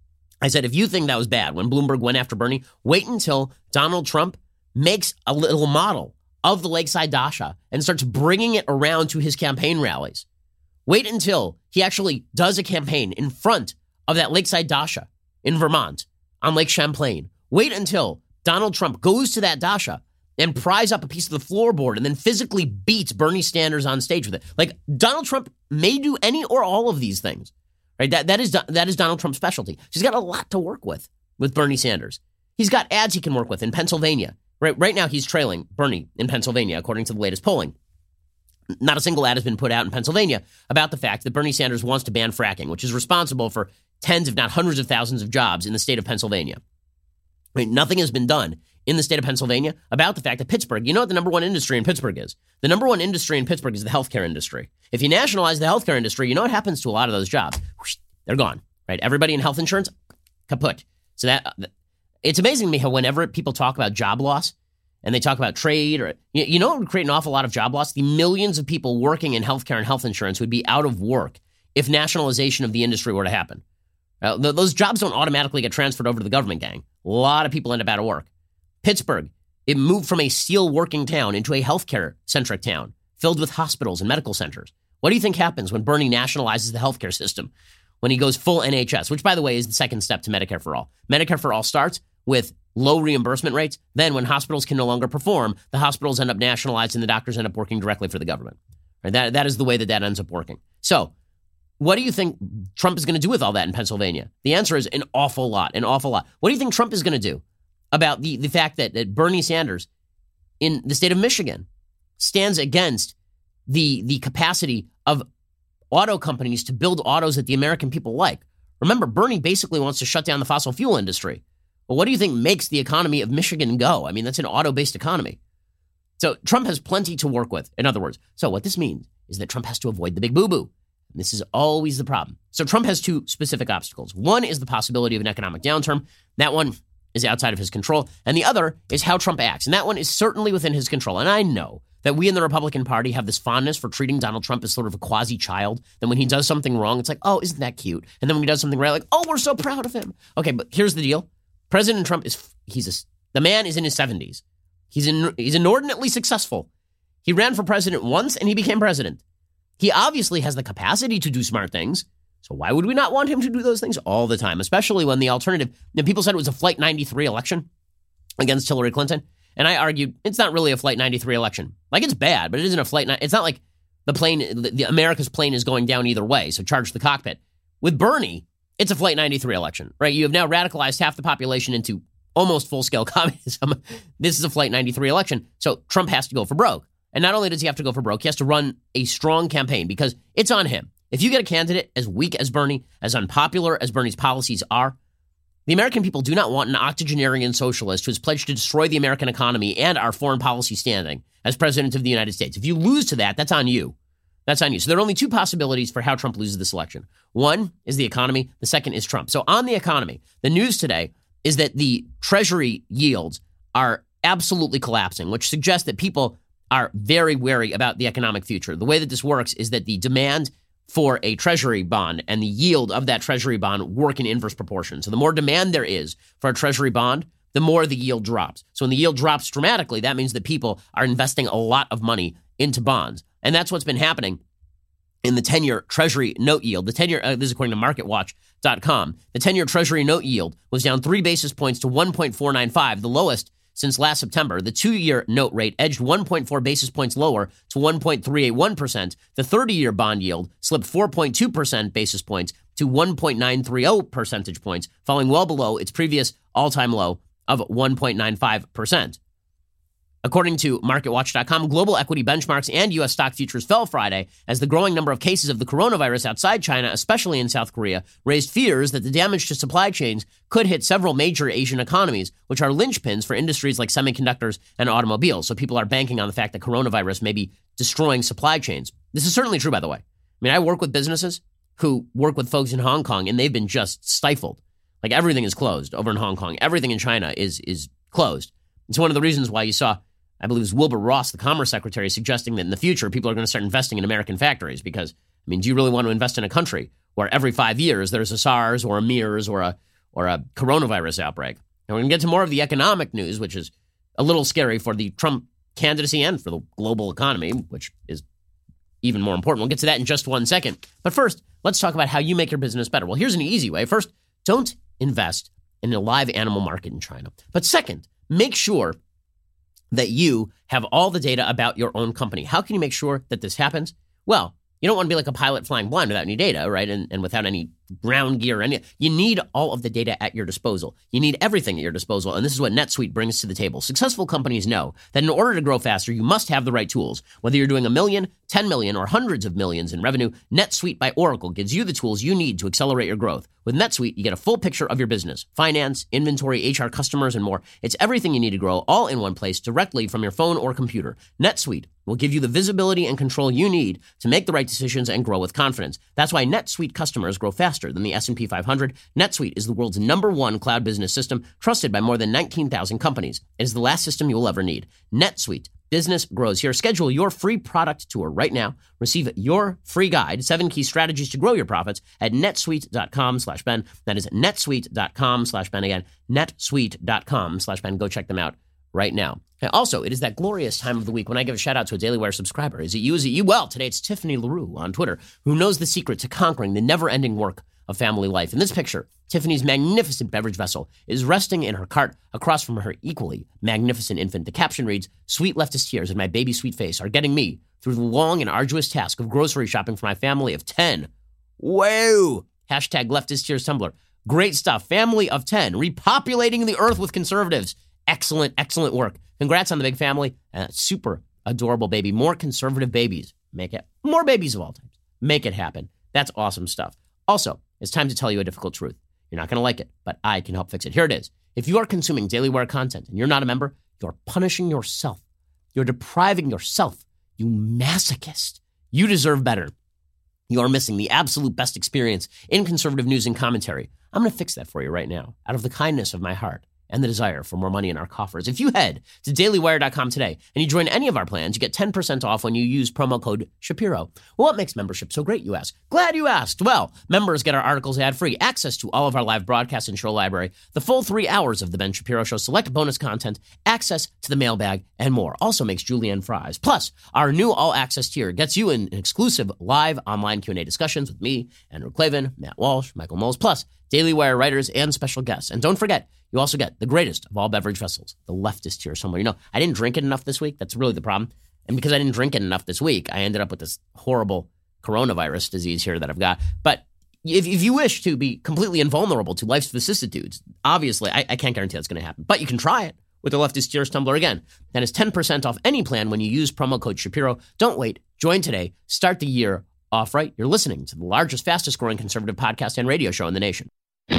I said, if you think that was bad when Bloomberg went after Bernie, wait until Donald Trump makes a little model of the Lakeside Dasha and starts bringing it around to his campaign rallies. Wait until he actually does a campaign in front of that Lakeside Dasha in Vermont on Lake Champlain. Wait until Donald Trump goes to that Dasha and pries up a piece of the floorboard and then physically beats Bernie Sanders on stage with it. Like, Donald Trump may do any or all of these things, right? That, that is, that is Donald Trump's specialty. He's got a lot to work with with Bernie Sanders. He's got ads he can work with in Pennsylvania. Right, right now, he's trailing Bernie in Pennsylvania, according to the latest polling. Not a single ad has been put out in Pennsylvania about the fact that Bernie Sanders wants to ban fracking, which is responsible for tens, if not hundreds of thousands of jobs in the state of Pennsylvania. Right, nothing has been done in the state of Pennsylvania about the fact that Pittsburgh, you know what the number one industry in Pittsburgh is? The number one industry in Pittsburgh is the healthcare industry. If you nationalize the healthcare industry, you know what happens to a lot of those jobs? Whoosh, they're gone, right? Everybody in health insurance, kaput. So that... It's amazing to me how whenever people talk about job loss and they talk about trade, or you, you know what would create an awful lot of job loss? The millions of people working in healthcare and health insurance would be out of work if nationalization of the industry were to happen. Uh, th- those jobs don't automatically get transferred over to the government, gang. A lot of people end up out of work. Pittsburgh, it moved from a steel working town into a healthcare-centric town filled with hospitals and medical centers. What do you think happens when Bernie nationalizes the healthcare system? When he goes full N H S, which, by the way, is the second step to Medicare for All. Medicare for All starts with low reimbursement rates. Then when hospitals can no longer perform, the hospitals end up nationalized and the doctors end up working directly for the government. Right? That, that is the way that that ends up working. So what do you think Trump is going to do with all that in Pennsylvania? The answer is an awful lot, an awful lot. What do you think Trump is going to do about the, the fact that, that Bernie Sanders in the state of Michigan stands against the, the capacity of auto companies to build autos that the American people like? Remember, Bernie basically wants to shut down the fossil fuel industry. Well, what do you think makes the economy of Michigan go? I mean, that's an auto-based economy. So Trump has plenty to work with, in other words. So what this means is that Trump has to avoid the big boo-boo. And this is always the problem. So Trump has two specific obstacles. One is the possibility of an economic downturn. That one is outside of his control. And the other is how Trump acts. And that one is certainly within his control. And I know that we in the Republican Party have this fondness for treating Donald Trump as sort of a quasi-child. That when he does something wrong, it's like, oh, isn't that cute? And then when he does something right, like, oh, we're so proud of him. Okay, but here's the deal. President Trump is, he's a, the man is in his seventies. He's in, he's inordinately successful. He ran for president once and he became president. He obviously has the capacity to do smart things. So why would we not want him to do those things all the time? Especially when the alternative, and people said it was a Flight ninety-three election against Hillary Clinton. And I argued it's not really a Flight ninety-three election. Like, it's bad, but it isn't a Flight. It's not like the plane, the, the America's plane is going down either way. So charge the cockpit. With Bernie, it's a Flight ninety-three election, right? You have now radicalized half the population into almost full-scale communism. This is a Flight ninety-three election. So Trump has to go for broke. And not only does he have to go for broke, he has to run a strong campaign because it's on him. If you get a candidate as weak as Bernie, as unpopular as Bernie's policies are, the American people do not want an octogenarian socialist who has pledged to destroy the American economy and our foreign policy standing as president of the United States. If you lose to that, that's on you. That's on you. So there are only two possibilities for how Trump loses this election. One is the economy. The second is Trump. So on the economy, the news today is that the Treasury yields are absolutely collapsing, which suggests that people are very wary about the economic future. The way that this works is that the demand for a treasury bond and the yield of that treasury bond work in inverse proportion. So the more demand there is for a treasury bond, the more the yield drops. So when the yield drops dramatically, that means that people are investing a lot of money into bonds. And that's what's been happening in the ten-year Treasury note yield. The ten-year, uh, this is according to market watch dot com, the ten-year Treasury note yield was down three basis points to one point four nine five, the lowest since last September. The two-year note rate edged one point four basis points lower to one point three eight one percent. The thirty-year bond yield slipped four point two percent basis points to one point nine three zero percentage points, falling well below its previous all-time low of one point nine five percent. According to market watch dot com, global equity benchmarks and U S stock futures fell Friday as the growing number of cases of the coronavirus outside China, especially in South Korea, raised fears that the damage to supply chains could hit several major Asian economies, which are linchpins for industries like semiconductors and automobiles. So people are banking on the fact that coronavirus may be destroying supply chains. This is certainly true, by the way. I mean, I work with businesses who work with folks in Hong Kong, and they've been just stifled. Like, everything is closed over in Hong Kong. Everything in China is is closed. It's one of the reasons why you saw, I believe it was Wilbur Ross, the Commerce Secretary, suggesting that in the future, people are going to start investing in American factories because, I mean, do you really want to invest in a country where every five years there's a SARS or a MERS or a or a coronavirus outbreak? And we're going to get to more of the economic news, which is a little scary for the Trump candidacy and for the global economy, which is even more important. We'll get to that in just one second. But first, let's talk about how you make your business better. Well, here's an easy way. First, don't invest in a live animal market in China. But second, make sure that you have all the data about your own company. How can you make sure that this happens? Well, you don't want to be like a pilot flying blind without any data, right? And, and without any ground gear or any. You need all of the data at your disposal. You need everything at your disposal. And this is what NetSuite brings to the table. Successful companies know that in order to grow faster, you must have the right tools. Whether you're doing a million, ten million, or hundreds of millions in revenue, NetSuite by Oracle gives you the tools you need to accelerate your growth. With NetSuite, you get a full picture of your business, finance, inventory, H R, customers, and more. It's everything you need to grow all in one place directly from your phone or computer. NetSuite will give you the visibility and control you need to make the right decisions and grow with confidence. That's why NetSuite customers grow faster than the S and P five hundred. NetSuite is the world's number one cloud business system, trusted by more than nineteen thousand companies. It is the last system you will ever need. NetSuite. Business grows here. Schedule your free product tour right now. Receive your free guide, seven key strategies to grow your profits, at netsuite.com slash Ben. That is netsuite.com slash Ben. Again, netsuite.com slash Ben. Go check them out right now. And also, it is that glorious time of the week when I give a shout out to a Daily Wire subscriber. Is it you? Is it you? Well, today it's Tiffany LaRue on Twitter, who knows the secret to conquering the never-ending work of family life. In this picture, Tiffany's magnificent beverage vessel is resting in her cart across from her equally magnificent infant. The caption reads, "Sweet leftist tears and my baby sweet face are getting me through the long and arduous task of grocery shopping for my family of ten. Whoa! Hashtag leftist tears Tumblr. Great stuff. Family of ten. Repopulating the earth with conservatives. Excellent, excellent work. Congrats on the big family. Uh, super adorable baby. More conservative babies. Make it. More babies of all types. Make it happen. That's awesome stuff. Also, it's time to tell you a difficult truth. You're not going to like it, but I can help fix it. Here it is. If you are consuming Daily Wire content and you're not a member, you're punishing yourself. You're depriving yourself. You masochist. You deserve better. You are missing the absolute best experience in conservative news and commentary. I'm going to fix that for you right now, out of the kindness of my heart and the desire for more money in our coffers. If you head to daily wire dot com today and you join any of our plans, you get ten percent off when you use promo code Shapiro. Well, what makes membership so great, you ask? Glad you asked. Well, members get our articles ad-free, access to all of our live broadcasts and show library, the full three hours of The Ben Shapiro Show, select bonus content, access to the mailbag, and more. Also makes julienne fries. Plus, our new all-access tier gets you in exclusive live online Q and A discussions with me, Andrew Klavan, Matt Walsh, Michael Moles, plus Daily Wire writers and special guests. And don't forget, you also get the greatest of all beverage vessels, the leftist tier somewhere. You know, I didn't drink it enough this week. That's really the problem. And because I didn't drink it enough this week, I ended up with this horrible coronavirus disease here that I've got. But if, if you wish to be completely invulnerable to life's vicissitudes, obviously, I, I can't guarantee that's going to happen. But you can try it with the leftist tiers tumbler again. That is ten percent off any plan when you use promo code Shapiro. Don't wait. Join today. Start the year off right. You're listening to the largest, fastest growing conservative podcast and radio show in the nation.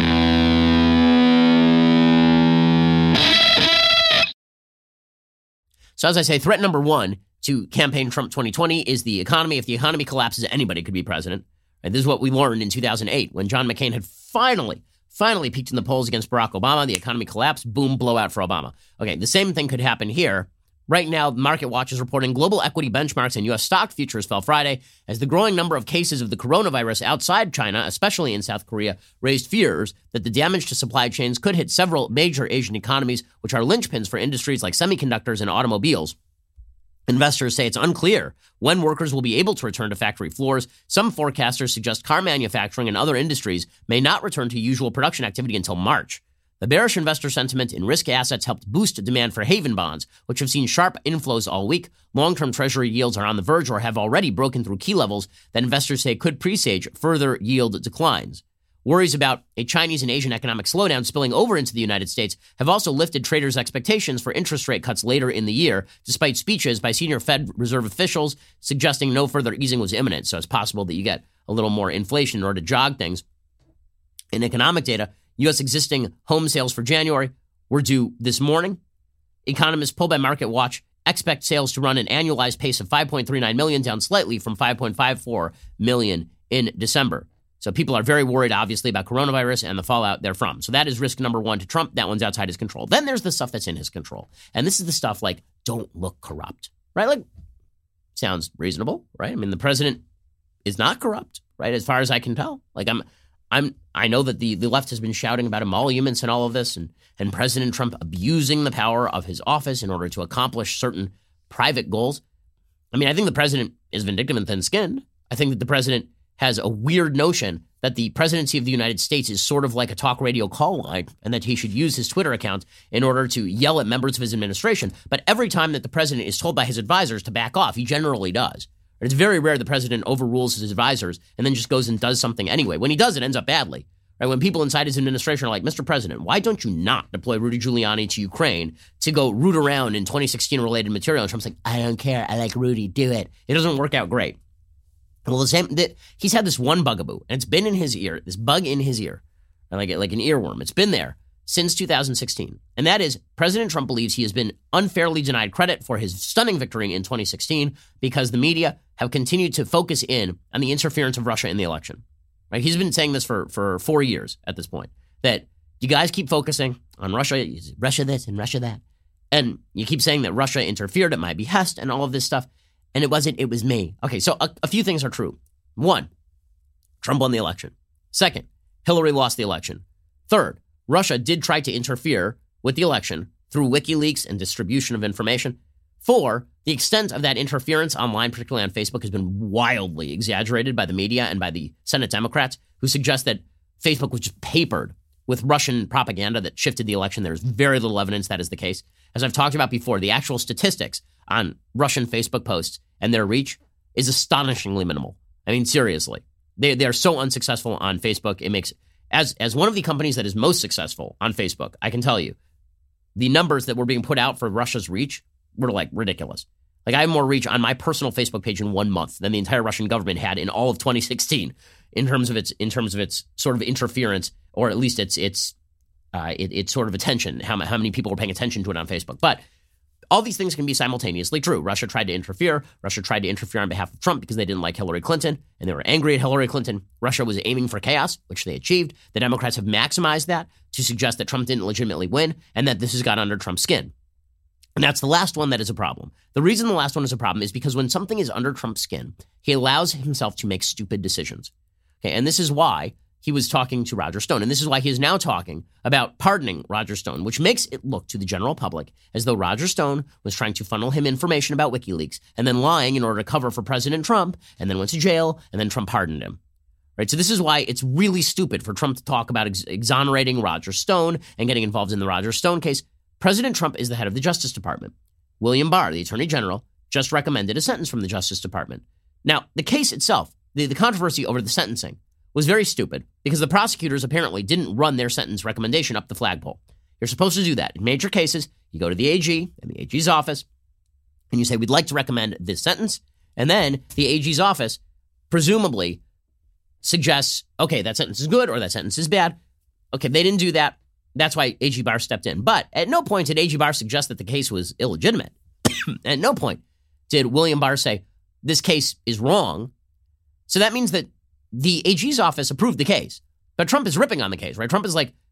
So as I say, threat number one to campaign Trump twenty twenty is the economy. If the economy collapses, anybody could be president. And this is what we learned in two thousand eight when John McCain had finally, finally peaked in the polls against Barack Obama. The economy collapsed. Boom, blowout for Obama. Okay, the same thing could happen here Right now, MarketWatch is reporting global equity benchmarks and U S stock futures fell Friday as the growing number of cases of the coronavirus outside China, especially in South Korea, raised fears that the damage to supply chains could hit several major Asian economies, which are linchpins for industries like semiconductors and automobiles. Investors say it's unclear when workers will be able to return to factory floors. Some forecasters suggest car manufacturing and other industries may not return to usual production activity until March. The bearish investor sentiment in risk assets helped boost demand for haven bonds, which have seen sharp inflows all week. Long-term treasury yields are on the verge or have already broken through key levels that investors say could presage further yield declines. Worries about a Chinese and Asian economic slowdown spilling over into the United States have also lifted traders' expectations for interest rate cuts later in the year, despite speeches by senior Fed Reserve officials suggesting no further easing was imminent. So it's possible that you get a little more inflation in order to jog things. In economic data, U S existing home sales for January were due this morning. Economists pulled by MarketWatch expect sales to run an annualized pace of five point three nine million, down slightly from five point five four million in December. So people are very worried, obviously, about coronavirus and the fallout therefrom. So that is risk number one to Trump. That one's outside his control. Then there's the stuff that's in his control. And this is the stuff like, don't look corrupt, right? Like, sounds reasonable, right? I mean, the president is not corrupt, right? As far as I can tell. Like, I'm, I'm, I know that the, the left has been shouting about emoluments and all of this, and, and President Trump abusing the power of his office in order to accomplish certain private goals. I mean, I think the president is vindictive and thin-skinned. I think that the president has a weird notion that the presidency of the United States is sort of like a talk radio call line and that he should use his Twitter account in order to yell at members of his administration. But every time that the president is told by his advisors to back off, he generally does. It's very rare the president overrules his advisors and then just goes and does something anyway. When he does, it ends up badly. Right? When people inside his administration are like, Mister President, why don't you not deploy Rudy Giuliani to Ukraine to go root around in twenty sixteen related material? And Trump's like, I don't care. I like Rudy. Do it. It doesn't work out great. Well, the same, that he's had this one bugaboo, and it's been in his ear, this bug in his ear, like, like an earworm. It's been there since two thousand sixteen. And that is President Trump believes he has been unfairly denied credit for his stunning victory in twenty sixteen because the media have continued to focus in on the interference of Russia in the election. Right? He's been saying this for, for four years at this point, that you guys keep focusing on Russia, Russia this and Russia that. And you keep saying that Russia interfered at my behest and all of this stuff. And it wasn't, it was me. Okay, so a, a few things are true. One, Trump won the election. Second, Hillary lost the election. Third, Russia did try to interfere with the election through WikiLeaks and distribution of information. Four, the extent of that interference online, particularly on Facebook, has been wildly exaggerated by the media and by the Senate Democrats, who suggest that Facebook was just papered with Russian propaganda that shifted the election. There's very little evidence that is the case. As I've talked about before, the actual statistics on Russian Facebook posts and their reach is astonishingly minimal. I mean, seriously, they they are so unsuccessful on Facebook. It makes, as as one of the companies that is most successful on Facebook, I can tell you, the numbers that were being put out for Russia's reach were like ridiculous. Like, I have more reach on my personal Facebook page in one month than the entire Russian government had in all of twenty sixteen in terms of its in terms of its sort of interference, or at least its its uh, it, its sort of attention. How how many people were paying attention to it on Facebook, but. All these things can be simultaneously true. Russia tried to interfere. Russia tried to interfere on behalf of Trump because they didn't like Hillary Clinton, and they were angry at Hillary Clinton. Russia was aiming for chaos, which they achieved. The Democrats have maximized that to suggest that Trump didn't legitimately win and that this has got under Trump's skin. And that's the last one that is a problem. The reason the last one is a problem is because when something is under Trump's skin, he allows himself to make stupid decisions. Okay, and this is why he was talking to Roger Stone. And this is why he is now talking about pardoning Roger Stone, which makes it look to the general public as though Roger Stone was trying to funnel him information about WikiLeaks and then lying in order to cover for President Trump, and then went to jail, and then Trump pardoned him. Right? So this is why it's really stupid for Trump to talk about ex- exonerating Roger Stone and getting involved in the Roger Stone case. President Trump is the head of the Justice Department. William Barr, the Attorney General, just recommended a sentence from the Justice Department. Now, the case itself, the, the controversy over the sentencing, was very stupid because the prosecutors apparently didn't run their sentence recommendation up the flagpole. You're supposed to do that. In major cases, you go to the A G and the A G's office and you say, we'd like to recommend this sentence. And then the A G's office presumably suggests, okay, that sentence is good or that sentence is bad. Okay, they didn't do that. That's why A G Barr stepped in. But at no point did A G Barr suggest that the case was illegitimate. At no point did William Barr say, this case is wrong. So that means that the A G's office approved the case, but Trump is ripping on the case, right? Trump is like,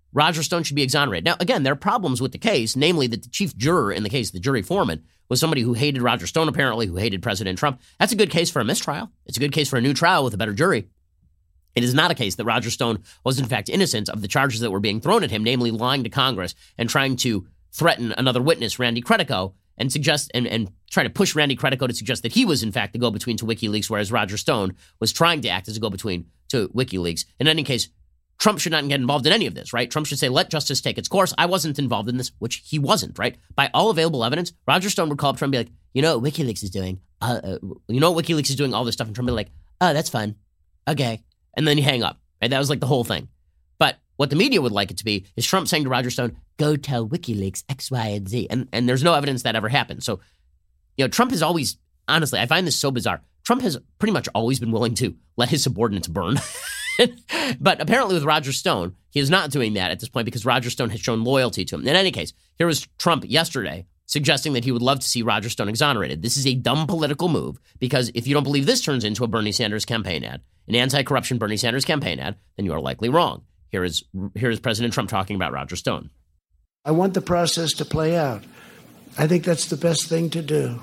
Roger Stone should be exonerated. Now, again, there are problems with the case, namely that the chief juror in the case, the jury foreman, was somebody who hated Roger Stone, apparently, who hated President Trump. That's a good case for a mistrial. It's a good case for a new trial with a better jury. It is not a case that Roger Stone was, in fact, innocent of the charges that were being thrown at him, namely lying to Congress and trying to threaten another witness, Randy Credico, and suggest and, and try to push Randy Credico to suggest that he was, in fact, the go-between to WikiLeaks, whereas Roger Stone was trying to act as a go-between to WikiLeaks. In any case, Trump should not get involved in any of this, right? Trump should say, let justice take its course. I wasn't involved in this, which he wasn't, right? By all available evidence, Roger Stone would call up Trump and be like, you know what WikiLeaks is doing? Uh, uh, you know what WikiLeaks is doing all this stuff? And Trump would be like, oh, that's fun. Okay. And then you hang up, right? That was like the whole thing. But what the media would like it to be is Trump saying to Roger Stone, go tell WikiLeaks X, Y, and Z. And, and there's no evidence that ever happened. So, you know, Trump has always, honestly, I find this so bizarre. Trump has pretty much always been willing to let his subordinates burn. But apparently with Roger Stone, he is not doing that at this point because Roger Stone has shown loyalty to him. In any case, here was Trump yesterday suggesting that he would love to see Roger Stone exonerated. This is a dumb political move because if you don't believe this turns into a Bernie Sanders campaign ad, an anti-corruption Bernie Sanders campaign ad, then you are likely wrong. Here is, here is President Trump talking about Roger Stone. I want the process to play out. I think that's the best thing to do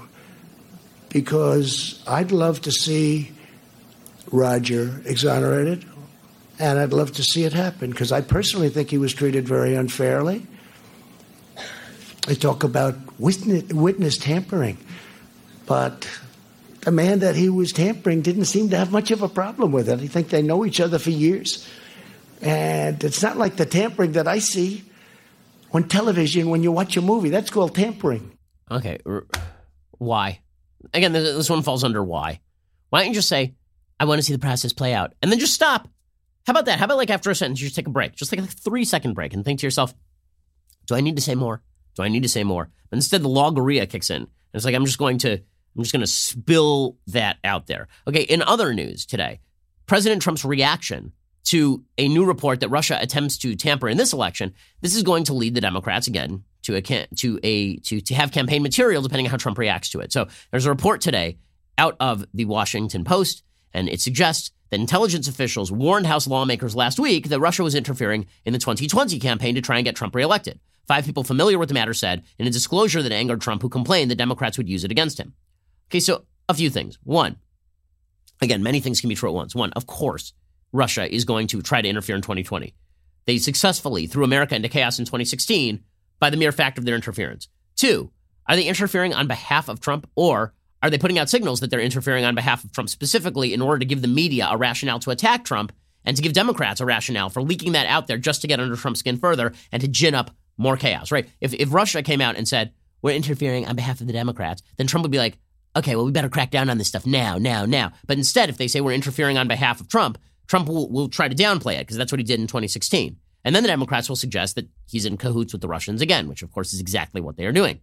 because I'd love to see Roger exonerated. And I'd love to see it happen because I personally think he was treated very unfairly. I talk about witness, witness tampering, but the man that he was tampering didn't seem to have much of a problem with it. I think they know each other for years. And it's not like the tampering that I see on television when you watch a movie. That's called tampering. Okay. Why? Again, this one falls under why. Why don't you just say, I want to see the process play out, and then just stop. How about that? How about like after a sentence, you just take a break, just like a three second break and think to yourself, do I need to say more? Do I need to say more? But instead the logorrhea kicks in. And it's like, I'm just going to, I'm just going to spill that out there. Okay. In other news today, President Trump's reaction to a new report that Russia attempts to tamper in this election, this is going to lead the Democrats again to a, to a, to, to have campaign material depending on how Trump reacts to it. So there's a report today out of the Washington Post, and it suggests that intelligence officials warned House lawmakers last week that Russia was interfering in the twenty twenty campaign to try and get Trump reelected. Five people familiar with the matter said in a disclosure that angered Trump, who complained that Democrats would use it against him. Okay, so a few things. One, again, many things can be true at once. One, of course, Russia is going to try to interfere in twenty twenty. They successfully threw America into chaos in twenty sixteen by the mere fact of their interference. Two, are they interfering on behalf of Trump, or are they putting out signals that they're interfering on behalf of Trump specifically in order to give the media a rationale to attack Trump and to give Democrats a rationale for leaking that out there just to get under Trump's skin further and to gin up more chaos, right? If if Russia came out and said, we're interfering on behalf of the Democrats, then Trump would be like, okay, well, we better crack down on this stuff now, now, now. But instead, if they say we're interfering on behalf of Trump, Trump will, will try to downplay it because that's what he did in twenty sixteen. And then the Democrats will suggest that he's in cahoots with the Russians again, which of course is exactly what they are doing.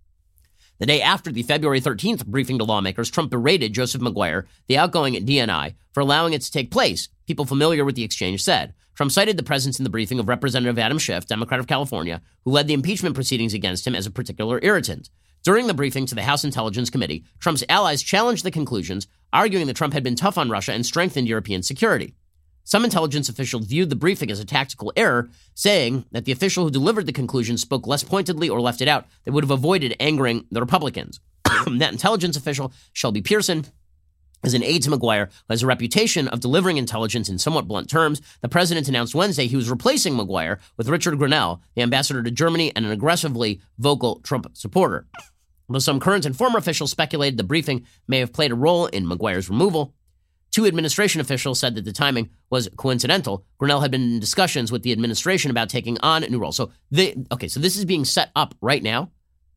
The day after the February thirteenth briefing to lawmakers, Trump berated Joseph Maguire, the outgoing D N I, for allowing it to take place. People familiar with the exchange said. Trump cited the presence in the briefing of Representative Adam Schiff, Democrat of California, who led the impeachment proceedings against him as a particular irritant. During the briefing to the House Intelligence Committee, Trump's allies challenged the conclusions, arguing that Trump had been tough on Russia and strengthened European security. Some intelligence officials viewed the briefing as a tactical error, saying that the official who delivered the conclusions spoke less pointedly or left it out that would have avoided angering the Republicans. That intelligence official, Shelby Pearson, is an aide to Maguire, who has a reputation of delivering intelligence in somewhat blunt terms. The president announced Wednesday he was replacing Maguire with Richard Grenell, the ambassador to Germany and an aggressively vocal Trump supporter. Though some current and former officials speculated the briefing may have played a role in Maguire's removal, two administration officials said that the timing was coincidental. Grenell had been in discussions with the administration about taking on a new role. So, they, okay, so this is being set up right now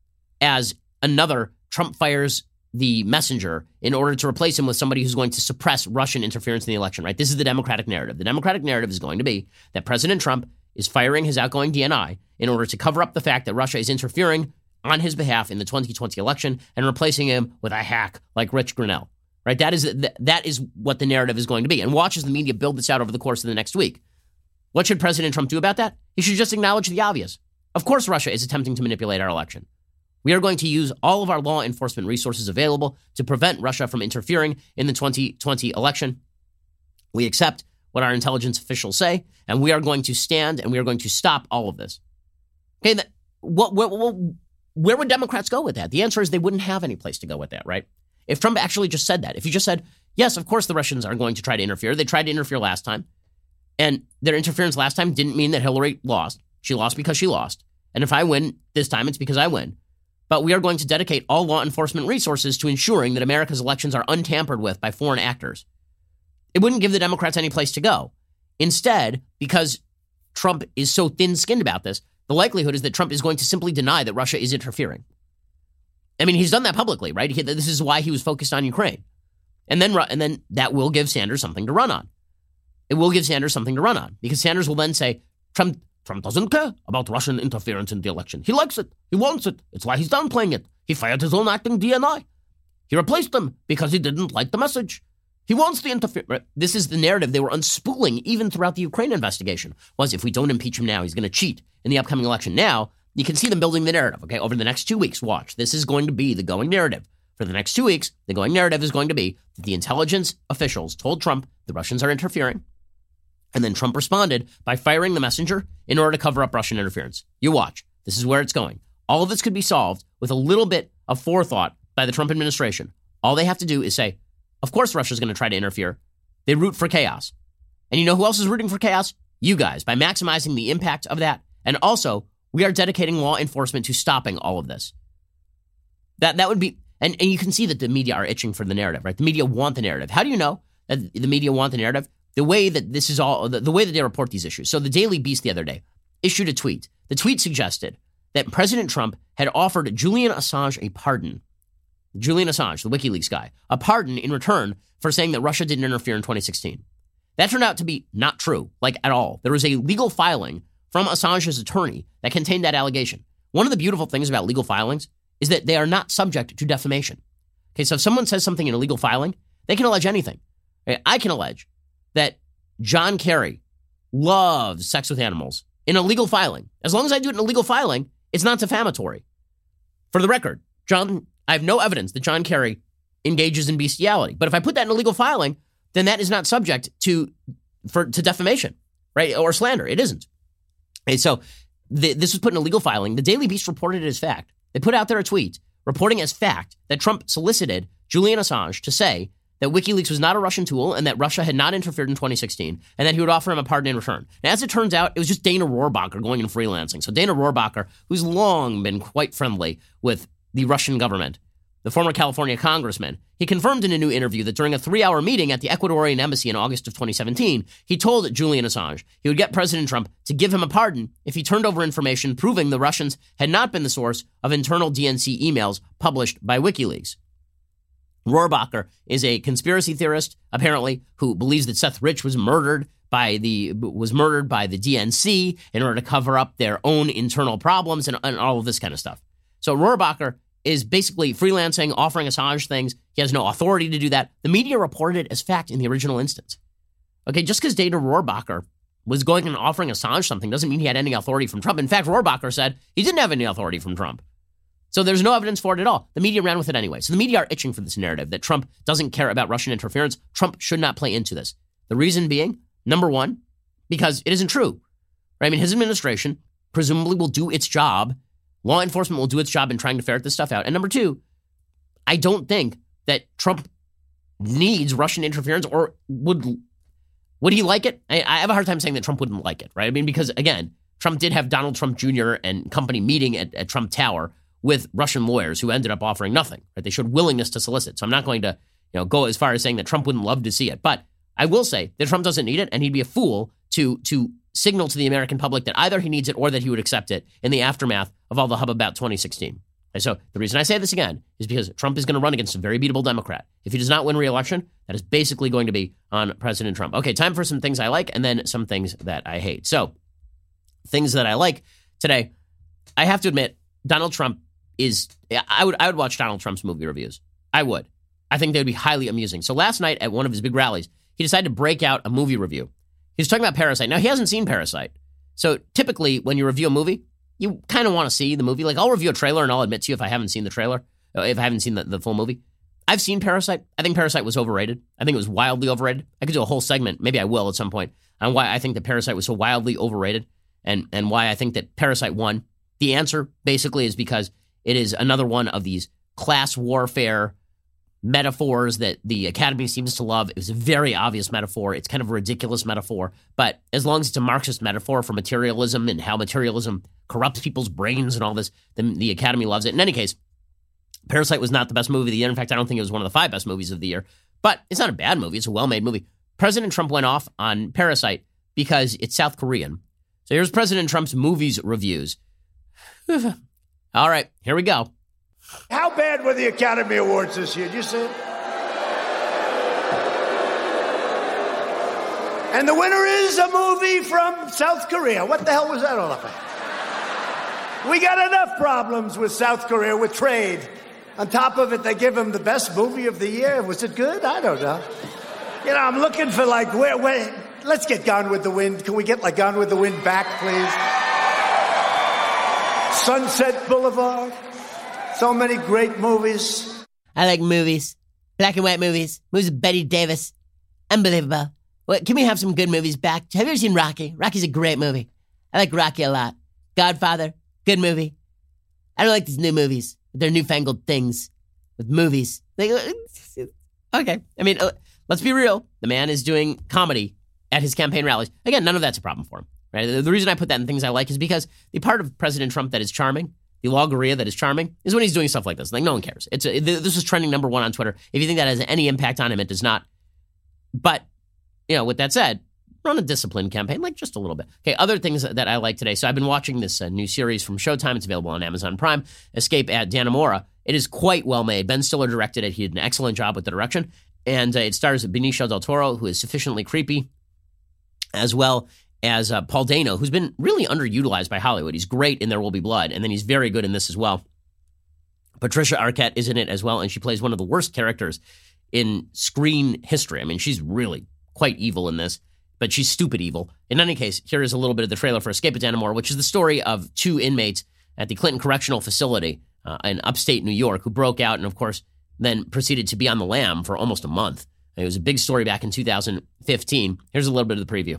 as another Trump fires the messenger in order to replace him with somebody who's going to suppress Russian interference in the election, right? This is the Democratic narrative. The Democratic narrative is going to be that President Trump is firing his outgoing D N I in order to cover up the fact that Russia is interfering on his behalf in the twenty twenty election and replacing him with a hack like Rich Grenell. Right, that is that is what the narrative is going to be. And watch as the media build this out over the course of the next week. What should President Trump do about that? He should just acknowledge the obvious. Of course, Russia is attempting to manipulate our election. We are going to use all of our law enforcement resources available to prevent Russia from interfering in the twenty twenty election. We accept what our intelligence officials say, and we are going to stand and we are going to stop all of this. Okay, that, what, what, what, where would Democrats go with that? The answer is they wouldn't have any place to go with that, right? If Trump actually just said that, if he just said, yes, of course the Russians are going to try to interfere. They tried to interfere last time. And their interference last time didn't mean that Hillary lost. She lost because she lost. And if I win this time, it's because I win. But we are going to dedicate all law enforcement resources to ensuring that America's elections are untampered with by foreign actors. It wouldn't give the Democrats any place to go. Instead, because Trump is so thin-skinned about this, the likelihood is that Trump is going to simply deny that Russia is interfering. I mean, he's done that publicly, right? He, this is why he was focused on Ukraine. And then, and then that will give Sanders something to run on. It will give Sanders something to run on, because Sanders will then say, Trump, Trump doesn't care about Russian interference in the election. He likes it. He wants it. It's why he's downplaying it. He fired his own acting D N I. He replaced them because he didn't like the message. He wants the interference. This is the narrative they were unspooling even throughout the Ukraine investigation, was if we don't impeach him now, he's going to cheat in the upcoming election. Now, you can see them building the narrative, okay, over the next two weeks. Watch. This is going to be the going narrative. For the next two weeks, the going narrative is going to be that the intelligence officials told Trump the Russians are interfering. And then Trump responded by firing the messenger in order to cover up Russian interference. You watch. This is where it's going. All of this could be solved with a little bit of forethought by the Trump administration. All they have to do is say, of course Russia's going to try to interfere. They root for chaos. And you know who else is rooting for chaos? You guys, by maximizing the impact of that. And also, we are dedicating law enforcement to stopping all of this. That that would be, and, and you can see that the media are itching for the narrative, right? The media want the narrative. How do you know that the media want the narrative? The way that this is all, the, the way that they report these issues. So the Daily Beast the other day issued a tweet. The tweet suggested that President Trump had offered Julian Assange a pardon. Julian Assange, the WikiLeaks guy, a pardon in return for saying that Russia didn't interfere in twenty sixteen. That turned out to be not true, like at all. There was a legal filing from Assange's attorney that contained that allegation. One of the beautiful things about legal filings is that they are not subject to defamation. Okay, so if someone says something in a legal filing, they can allege anything. I can allege that John Kerry loves sex with animals in a legal filing. As long as I do it in a legal filing, it's not defamatory. For the record, John, I have no evidence that John Kerry engages in bestiality. But if I put that in a legal filing, then that is not subject to for to defamation, right? Or slander. It isn't. And so the, this was put in a legal filing. The Daily Beast reported it as fact. They put out there a tweet reporting as fact that Trump solicited Julian Assange to say that WikiLeaks was not a Russian tool and that Russia had not interfered in twenty sixteen, and that he would offer him a pardon in return. And as it turns out, it was just Dana Rohrabacher going and freelancing. So Dana Rohrabacher, who's long been quite friendly with the Russian government, the former California congressman, he confirmed in a new interview that during a three-hour meeting at the Ecuadorian embassy in August of twenty seventeen, he told Julian Assange he would get President Trump to give him a pardon if he turned over information proving the Russians had not been the source of internal D N C emails published by WikiLeaks. Rohrabacher is a conspiracy theorist, apparently, who believes that Seth Rich was murdered by the was murdered by the D N C in order to cover up their own internal problems and, and all of this kind of stuff. So Rohrabacher is basically freelancing, offering Assange things. He has no authority to do that. The media reported it as fact in the original instance. Okay, just because Dana Rohrabacher was going and offering Assange something doesn't mean he had any authority from Trump. In fact, Rohrabacher said he didn't have any authority from Trump. So there's no evidence for it at all. The media ran with it anyway. So the media are itching for this narrative that Trump doesn't care about Russian interference. Trump should not play into this. The reason being, number one, because it isn't true. Right? I mean, his administration presumably will do its job. Law enforcement will do its job in trying to ferret this stuff out. And number two, I don't think that Trump needs Russian interference, or would would he like it? I, I have a hard time saying that Trump wouldn't like it, right? I mean, because again, Trump did have Donald Trump Junior and company meeting at, at Trump Tower with Russian lawyers who ended up offering nothing. Right? They showed willingness to solicit. So I'm not going to, you know, go as far as saying that Trump wouldn't love to see it. But I will say that Trump doesn't need it, and he'd be a fool to to signal to the American public that either he needs it or that he would accept it in the aftermath of all the hubbub about twenty sixteen. And so the reason I say this again is because Trump is going to run against a very beatable Democrat. If he does not win re-election, that is basically going to be on President Trump. Okay, time for some things I like and then some things that I hate. So things that I like today, I have to admit, Donald Trump is, I would I would watch Donald Trump's movie reviews. I would. I think they would be highly amusing. So last night at one of his big rallies, he decided to break out a movie review. He was talking about Parasite. Now, he hasn't seen Parasite. So typically when you review a movie, you kind of want to see the movie. Like, I'll review a trailer and I'll admit to you if I haven't seen the trailer, if I haven't seen the, the full movie. I've seen Parasite. I think Parasite was overrated. I think it was wildly overrated. I could do a whole segment, maybe I will at some point, on why I think that Parasite was so wildly overrated and, and why I think that Parasite won. The answer, basically, is because it is another one of these class warfare metaphors that the Academy seems to love. It was a very obvious metaphor. It's kind of a ridiculous metaphor. But as long as it's a Marxist metaphor for materialism and how materialism corrupts people's brains and all this, then the Academy loves it. In any case, Parasite was not the best movie of the year. In fact, I don't think it was one of the five best movies of the year. But it's not a bad movie. It's a well-made movie. President Trump went off on Parasite because it's South Korean. So here's President Trump's movies reviews. All right, here we go. How bad were the Academy Awards this year? Did you see it? And the winner is a movie from South Korea. What the hell was that all about? We got enough problems with South Korea with trade. On top of it, they give him the best movie of the year. Was it good? I don't know. You know, I'm looking for like, where, where, let's get Gone with the Wind. Can we get like Gone with the Wind back, please? Sunset Boulevard. So many great movies. I like movies. Black and white movies. Movies with Betty Davis. Unbelievable. What, can we have some good movies back? Have you ever seen Rocky? Rocky's a great movie. I like Rocky a lot. Godfather, good movie. I don't like these new movies. They're newfangled things with movies. Like, okay. I mean, uh, let's be real. The man is doing comedy at his campaign rallies. Again, none of that's a problem for him. Right? The, the reason I put that in things I like is because the part of President Trump that is charming, the logorrhea that is charming, is when he's doing stuff like this. Like, no one cares. It's a, this is trending number one on Twitter. If you think that has any impact on him, it does not. But, you know, with that said, run a disciplined campaign, like just a little bit. Okay, other things that I like today. So I've been watching this uh, new series from Showtime. It's available on Amazon Prime, Escape at Dannemora. It is quite well made. Ben Stiller directed it. He did an excellent job with the direction. And uh, it stars Benicio del Toro, who is sufficiently creepy, as well as uh, Paul Dano, who's been really underutilized by Hollywood. He's great in There Will Be Blood, and then he's very good in this as well. Patricia Arquette is in it as well, and she plays one of the worst characters in screen history. I mean, she's really quite evil in this, but she's stupid evil. In any case, here is a little bit of the trailer for Escape at Dannemora, which is the story of two inmates at the Clinton Correctional Facility uh, in upstate New York who broke out and, of course, then proceeded to be on the lam for almost a month. It was a big story back in two thousand fifteen. Here's a little bit of the preview.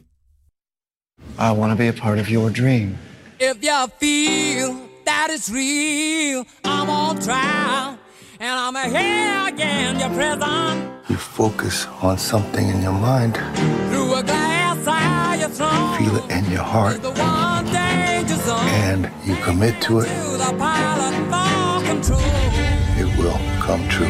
I want to be a part of your dream. If you feel that it's real, I'm on trial, and I'm here again, your prison. You focus on something in your mind. Through a glass eye, you throw. Feel it in your heart. The one danger zone. And you commit to it. To the pilot for control. It will come true.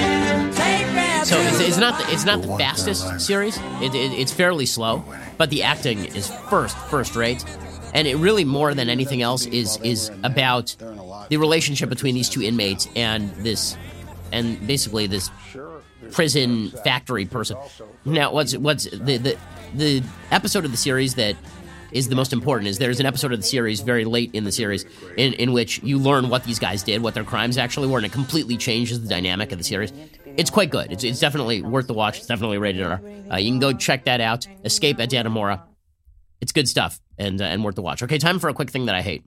So it's, it's not the, it's not the fastest series. It, it, it's fairly slow, but the acting is first first rate, and it really more than anything else is is about the relationship between these two inmates and this and basically this prison factory person. Now, what's what's the the the episode of the series that is the most important is there's an episode of the series very late in the series in, in which you learn what these guys did, what their crimes actually were, and it completely changes the dynamic of the series. It's quite good. It's, it's definitely worth the watch. It's definitely rated R. Uh, you can go check that out. Escape at Dannemora. It's good stuff and uh, and worth the watch. Okay, time for a quick thing that I hate.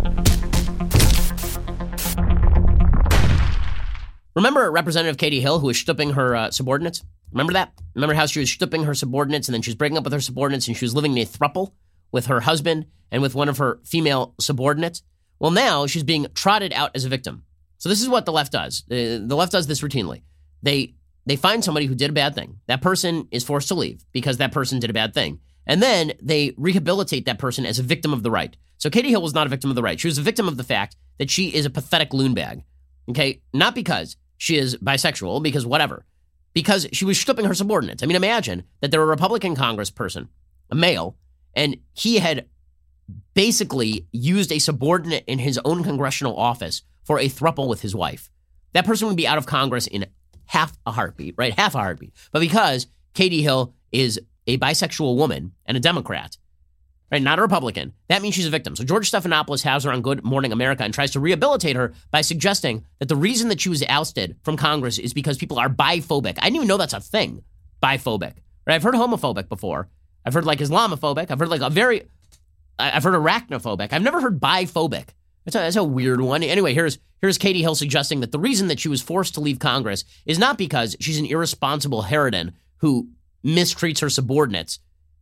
Remember Representative Katie Hill, who was stooping her uh, subordinates? Remember that? Remember how she was stooping her subordinates and then she was breaking up with her subordinates and she was living in a throuple with her husband and with one of her female subordinates? Well, now she's being trotted out as a victim. So this is what the left does. Uh, the left does this routinely. They they find somebody who did a bad thing. That person is forced to leave because that person did a bad thing. And then they rehabilitate that person as a victim of the right. So Katie Hill was not a victim of the right. She was a victim of the fact that she is a pathetic loon bag. Okay? Not because she is bisexual, because whatever. Because she was stooping her subordinates. I mean, imagine that there were a Republican congressperson, a male, and he had basically used a subordinate in his own congressional office for a throuple with his wife. That person would be out of Congress in half a heartbeat, right? Half a heartbeat. But because Katie Hill is a bisexual woman and a Democrat, right, not a Republican, that means she's a victim. So George Stephanopoulos has her on Good Morning America and tries to rehabilitate her by suggesting that the reason that she was ousted from Congress is because people are biphobic. I didn't even know that's a thing, biphobic. Right? I've heard homophobic before. I've heard like Islamophobic. I've heard like a very, I've heard arachnophobic. I've never heard biphobic. That's a, that's a weird one. Anyway, here's Here's Katie Hill suggesting that the reason that she was forced to leave Congress is not because she's an irresponsible harridan who mistreats her subordinates.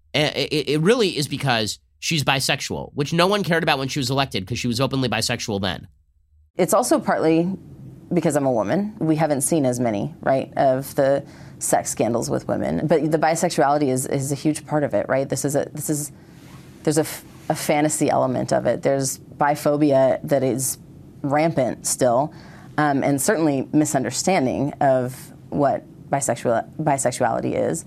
It really is because she's bisexual, which no one cared about when she was elected because she was openly bisexual then. It's also partly because I'm a woman. We haven't seen as many, right, of the sex scandals with women. But the bisexuality is, is a huge part of it, right? This is a, this is, there's a, a fantasy element of it. There's biphobia that is rampant still, um, and certainly misunderstanding of what bisexual, bisexuality is.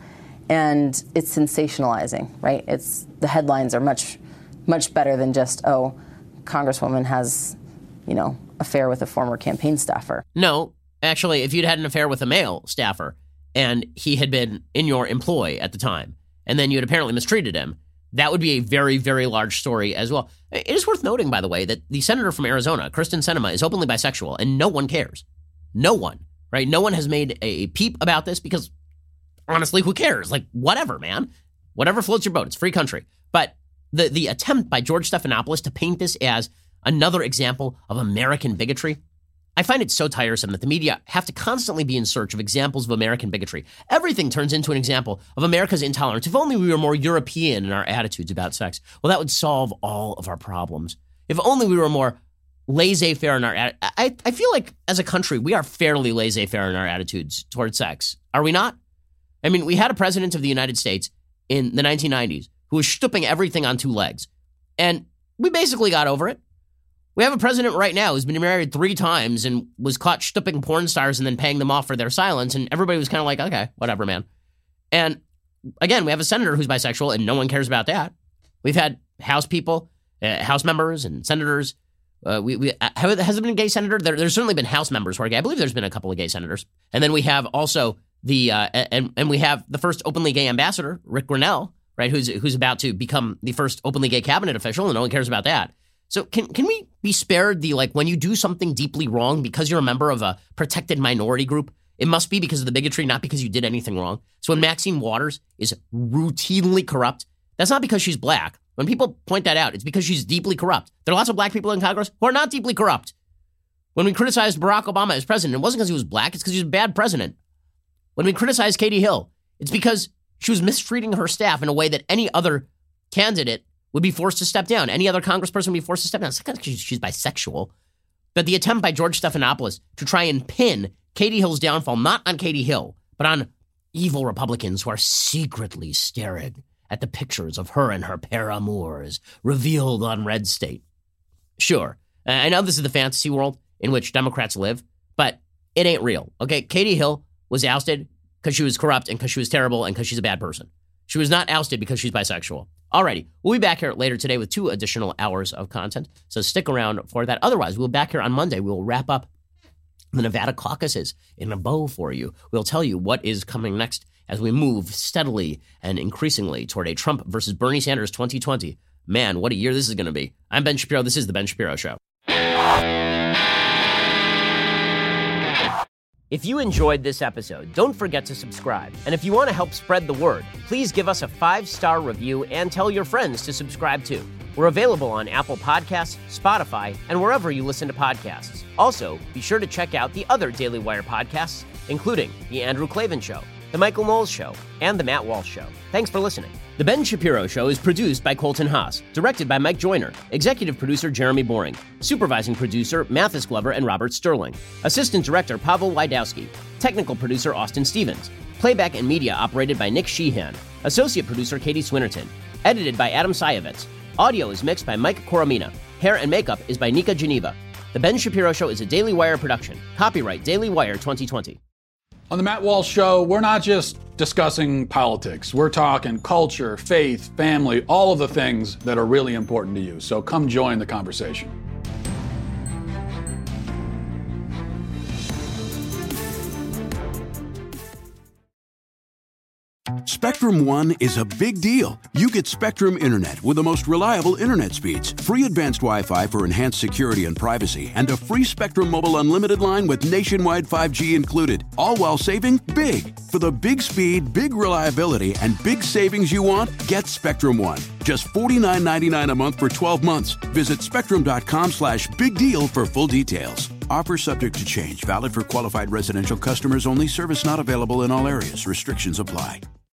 And it's sensationalizing, right? It's, the headlines are much, much better than just, oh, Congresswoman has, you know, affair with a former campaign staffer. No, actually, if you'd had an affair with a male staffer and he had been in your employ at the time, and then you had apparently mistreated him, that would be a very, very large story as well. It is worth noting, by the way, that the senator from Arizona, Kristen Sinema, is openly bisexual, and no one cares. No one, right? No one has made a peep about this because, honestly, who cares? Like, whatever, man. Whatever floats your boat. It's a free country. But the, the attempt by George Stephanopoulos to paint this as another example of American bigotry, I find it so tiresome that the media have to constantly be in search of examples of American bigotry. Everything turns into an example of America's intolerance. If only we were more European in our attitudes about sex, well, that would solve all of our problems. If only we were more laissez-faire in our... I, I feel like, as a country, we are fairly laissez-faire in our attitudes towards sex. Are we not? I mean, we had a president of the United States in the nineteen nineties who was stooping everything on two legs. And we basically got over it. We have a president right now who's been married three times and was caught stooping porn stars and then paying them off for their silence. And everybody was kind of like, okay, whatever, man. And again, we have a senator who's bisexual and no one cares about that. We've had House people, uh, House members and senators. Uh, we, we uh, has there been a gay senator? There, there's certainly been House members who are gay. I believe there's been a couple of gay senators. And then we have also the, uh, and, and we have the first openly gay ambassador, Rick Grinnell, right, who's, who's about to become the first openly gay cabinet official, and no one cares about that. So can can we be spared the, like, when you do something deeply wrong because you're a member of a protected minority group, it must be because of the bigotry, not because you did anything wrong. So when Maxine Waters is routinely corrupt, that's not because she's black. When people point that out, it's because she's deeply corrupt. There are lots of black people in Congress who are not deeply corrupt. When we criticized Barack Obama as president, it wasn't because he was black, it's because he was a bad president. When we criticized Katie Hill, it's because she was mistreating her staff in a way that any other candidate would be forced to step down. Any other congressperson would be forced to step down. It's not because she's bisexual. But the attempt by George Stephanopoulos to try and pin Katie Hill's downfall, not on Katie Hill, but on evil Republicans who are secretly staring at the pictures of her and her paramours revealed on Red State. Sure, I know this is the fantasy world in which Democrats live, but it ain't real, okay? Katie Hill was ousted because she was corrupt and because she was terrible and because she's a bad person. She was not ousted because she's bisexual. Alrighty, we'll be back here later today with two additional hours of content, so stick around for that. Otherwise, we'll be back here on Monday. We'll wrap up the Nevada caucuses in a bow for you. We'll tell you what is coming next as we move steadily and increasingly toward a Trump versus Bernie Sanders twenty twenty. Man, what a year this is going to be. I'm Ben Shapiro. This is The Ben Shapiro Show. If you enjoyed this episode, don't forget to subscribe. And if you want to help spread the word, please give us a five-star review and tell your friends to subscribe too. We're available on Apple Podcasts, Spotify, and wherever you listen to podcasts. Also, be sure to check out the other Daily Wire podcasts, including The Andrew Klavan Show, The Michael Knowles Show, and The Matt Walsh Show. Thanks for listening. The Ben Shapiro Show is produced by Colton Haas, directed by Mike Joyner, executive producer Jeremy Boring, supervising producer Mathis Glover and Robert Sterling, assistant director Pavel Wydowski, technical producer Austin Stevens, playback and media operated by Nick Sheehan, associate producer Katie Swinnerton, edited by Adam Sayevitz. Audio is mixed by Mike Coromina. Hair and makeup is by Nika Geneva. The Ben Shapiro Show is a Daily Wire production. Copyright Daily Wire twenty twenty. On the Matt Walsh Show, we're not just discussing politics. We're talking culture, faith, family, all of the things that are really important to you. So come join the conversation. Spectrum One is a big deal. You get Spectrum Internet with the most reliable internet speeds, free advanced Wi-Fi for enhanced security and privacy, and a free Spectrum Mobile Unlimited line with nationwide five G included, all while saving big. For the big speed, big reliability, and big savings you want, get Spectrum One. Just forty-nine ninety-nine a month for twelve months. Visit spectrum dot com slash big deal for full details. Offer subject to change. Valid for qualified residential customers only. Service not available in all areas. Restrictions apply.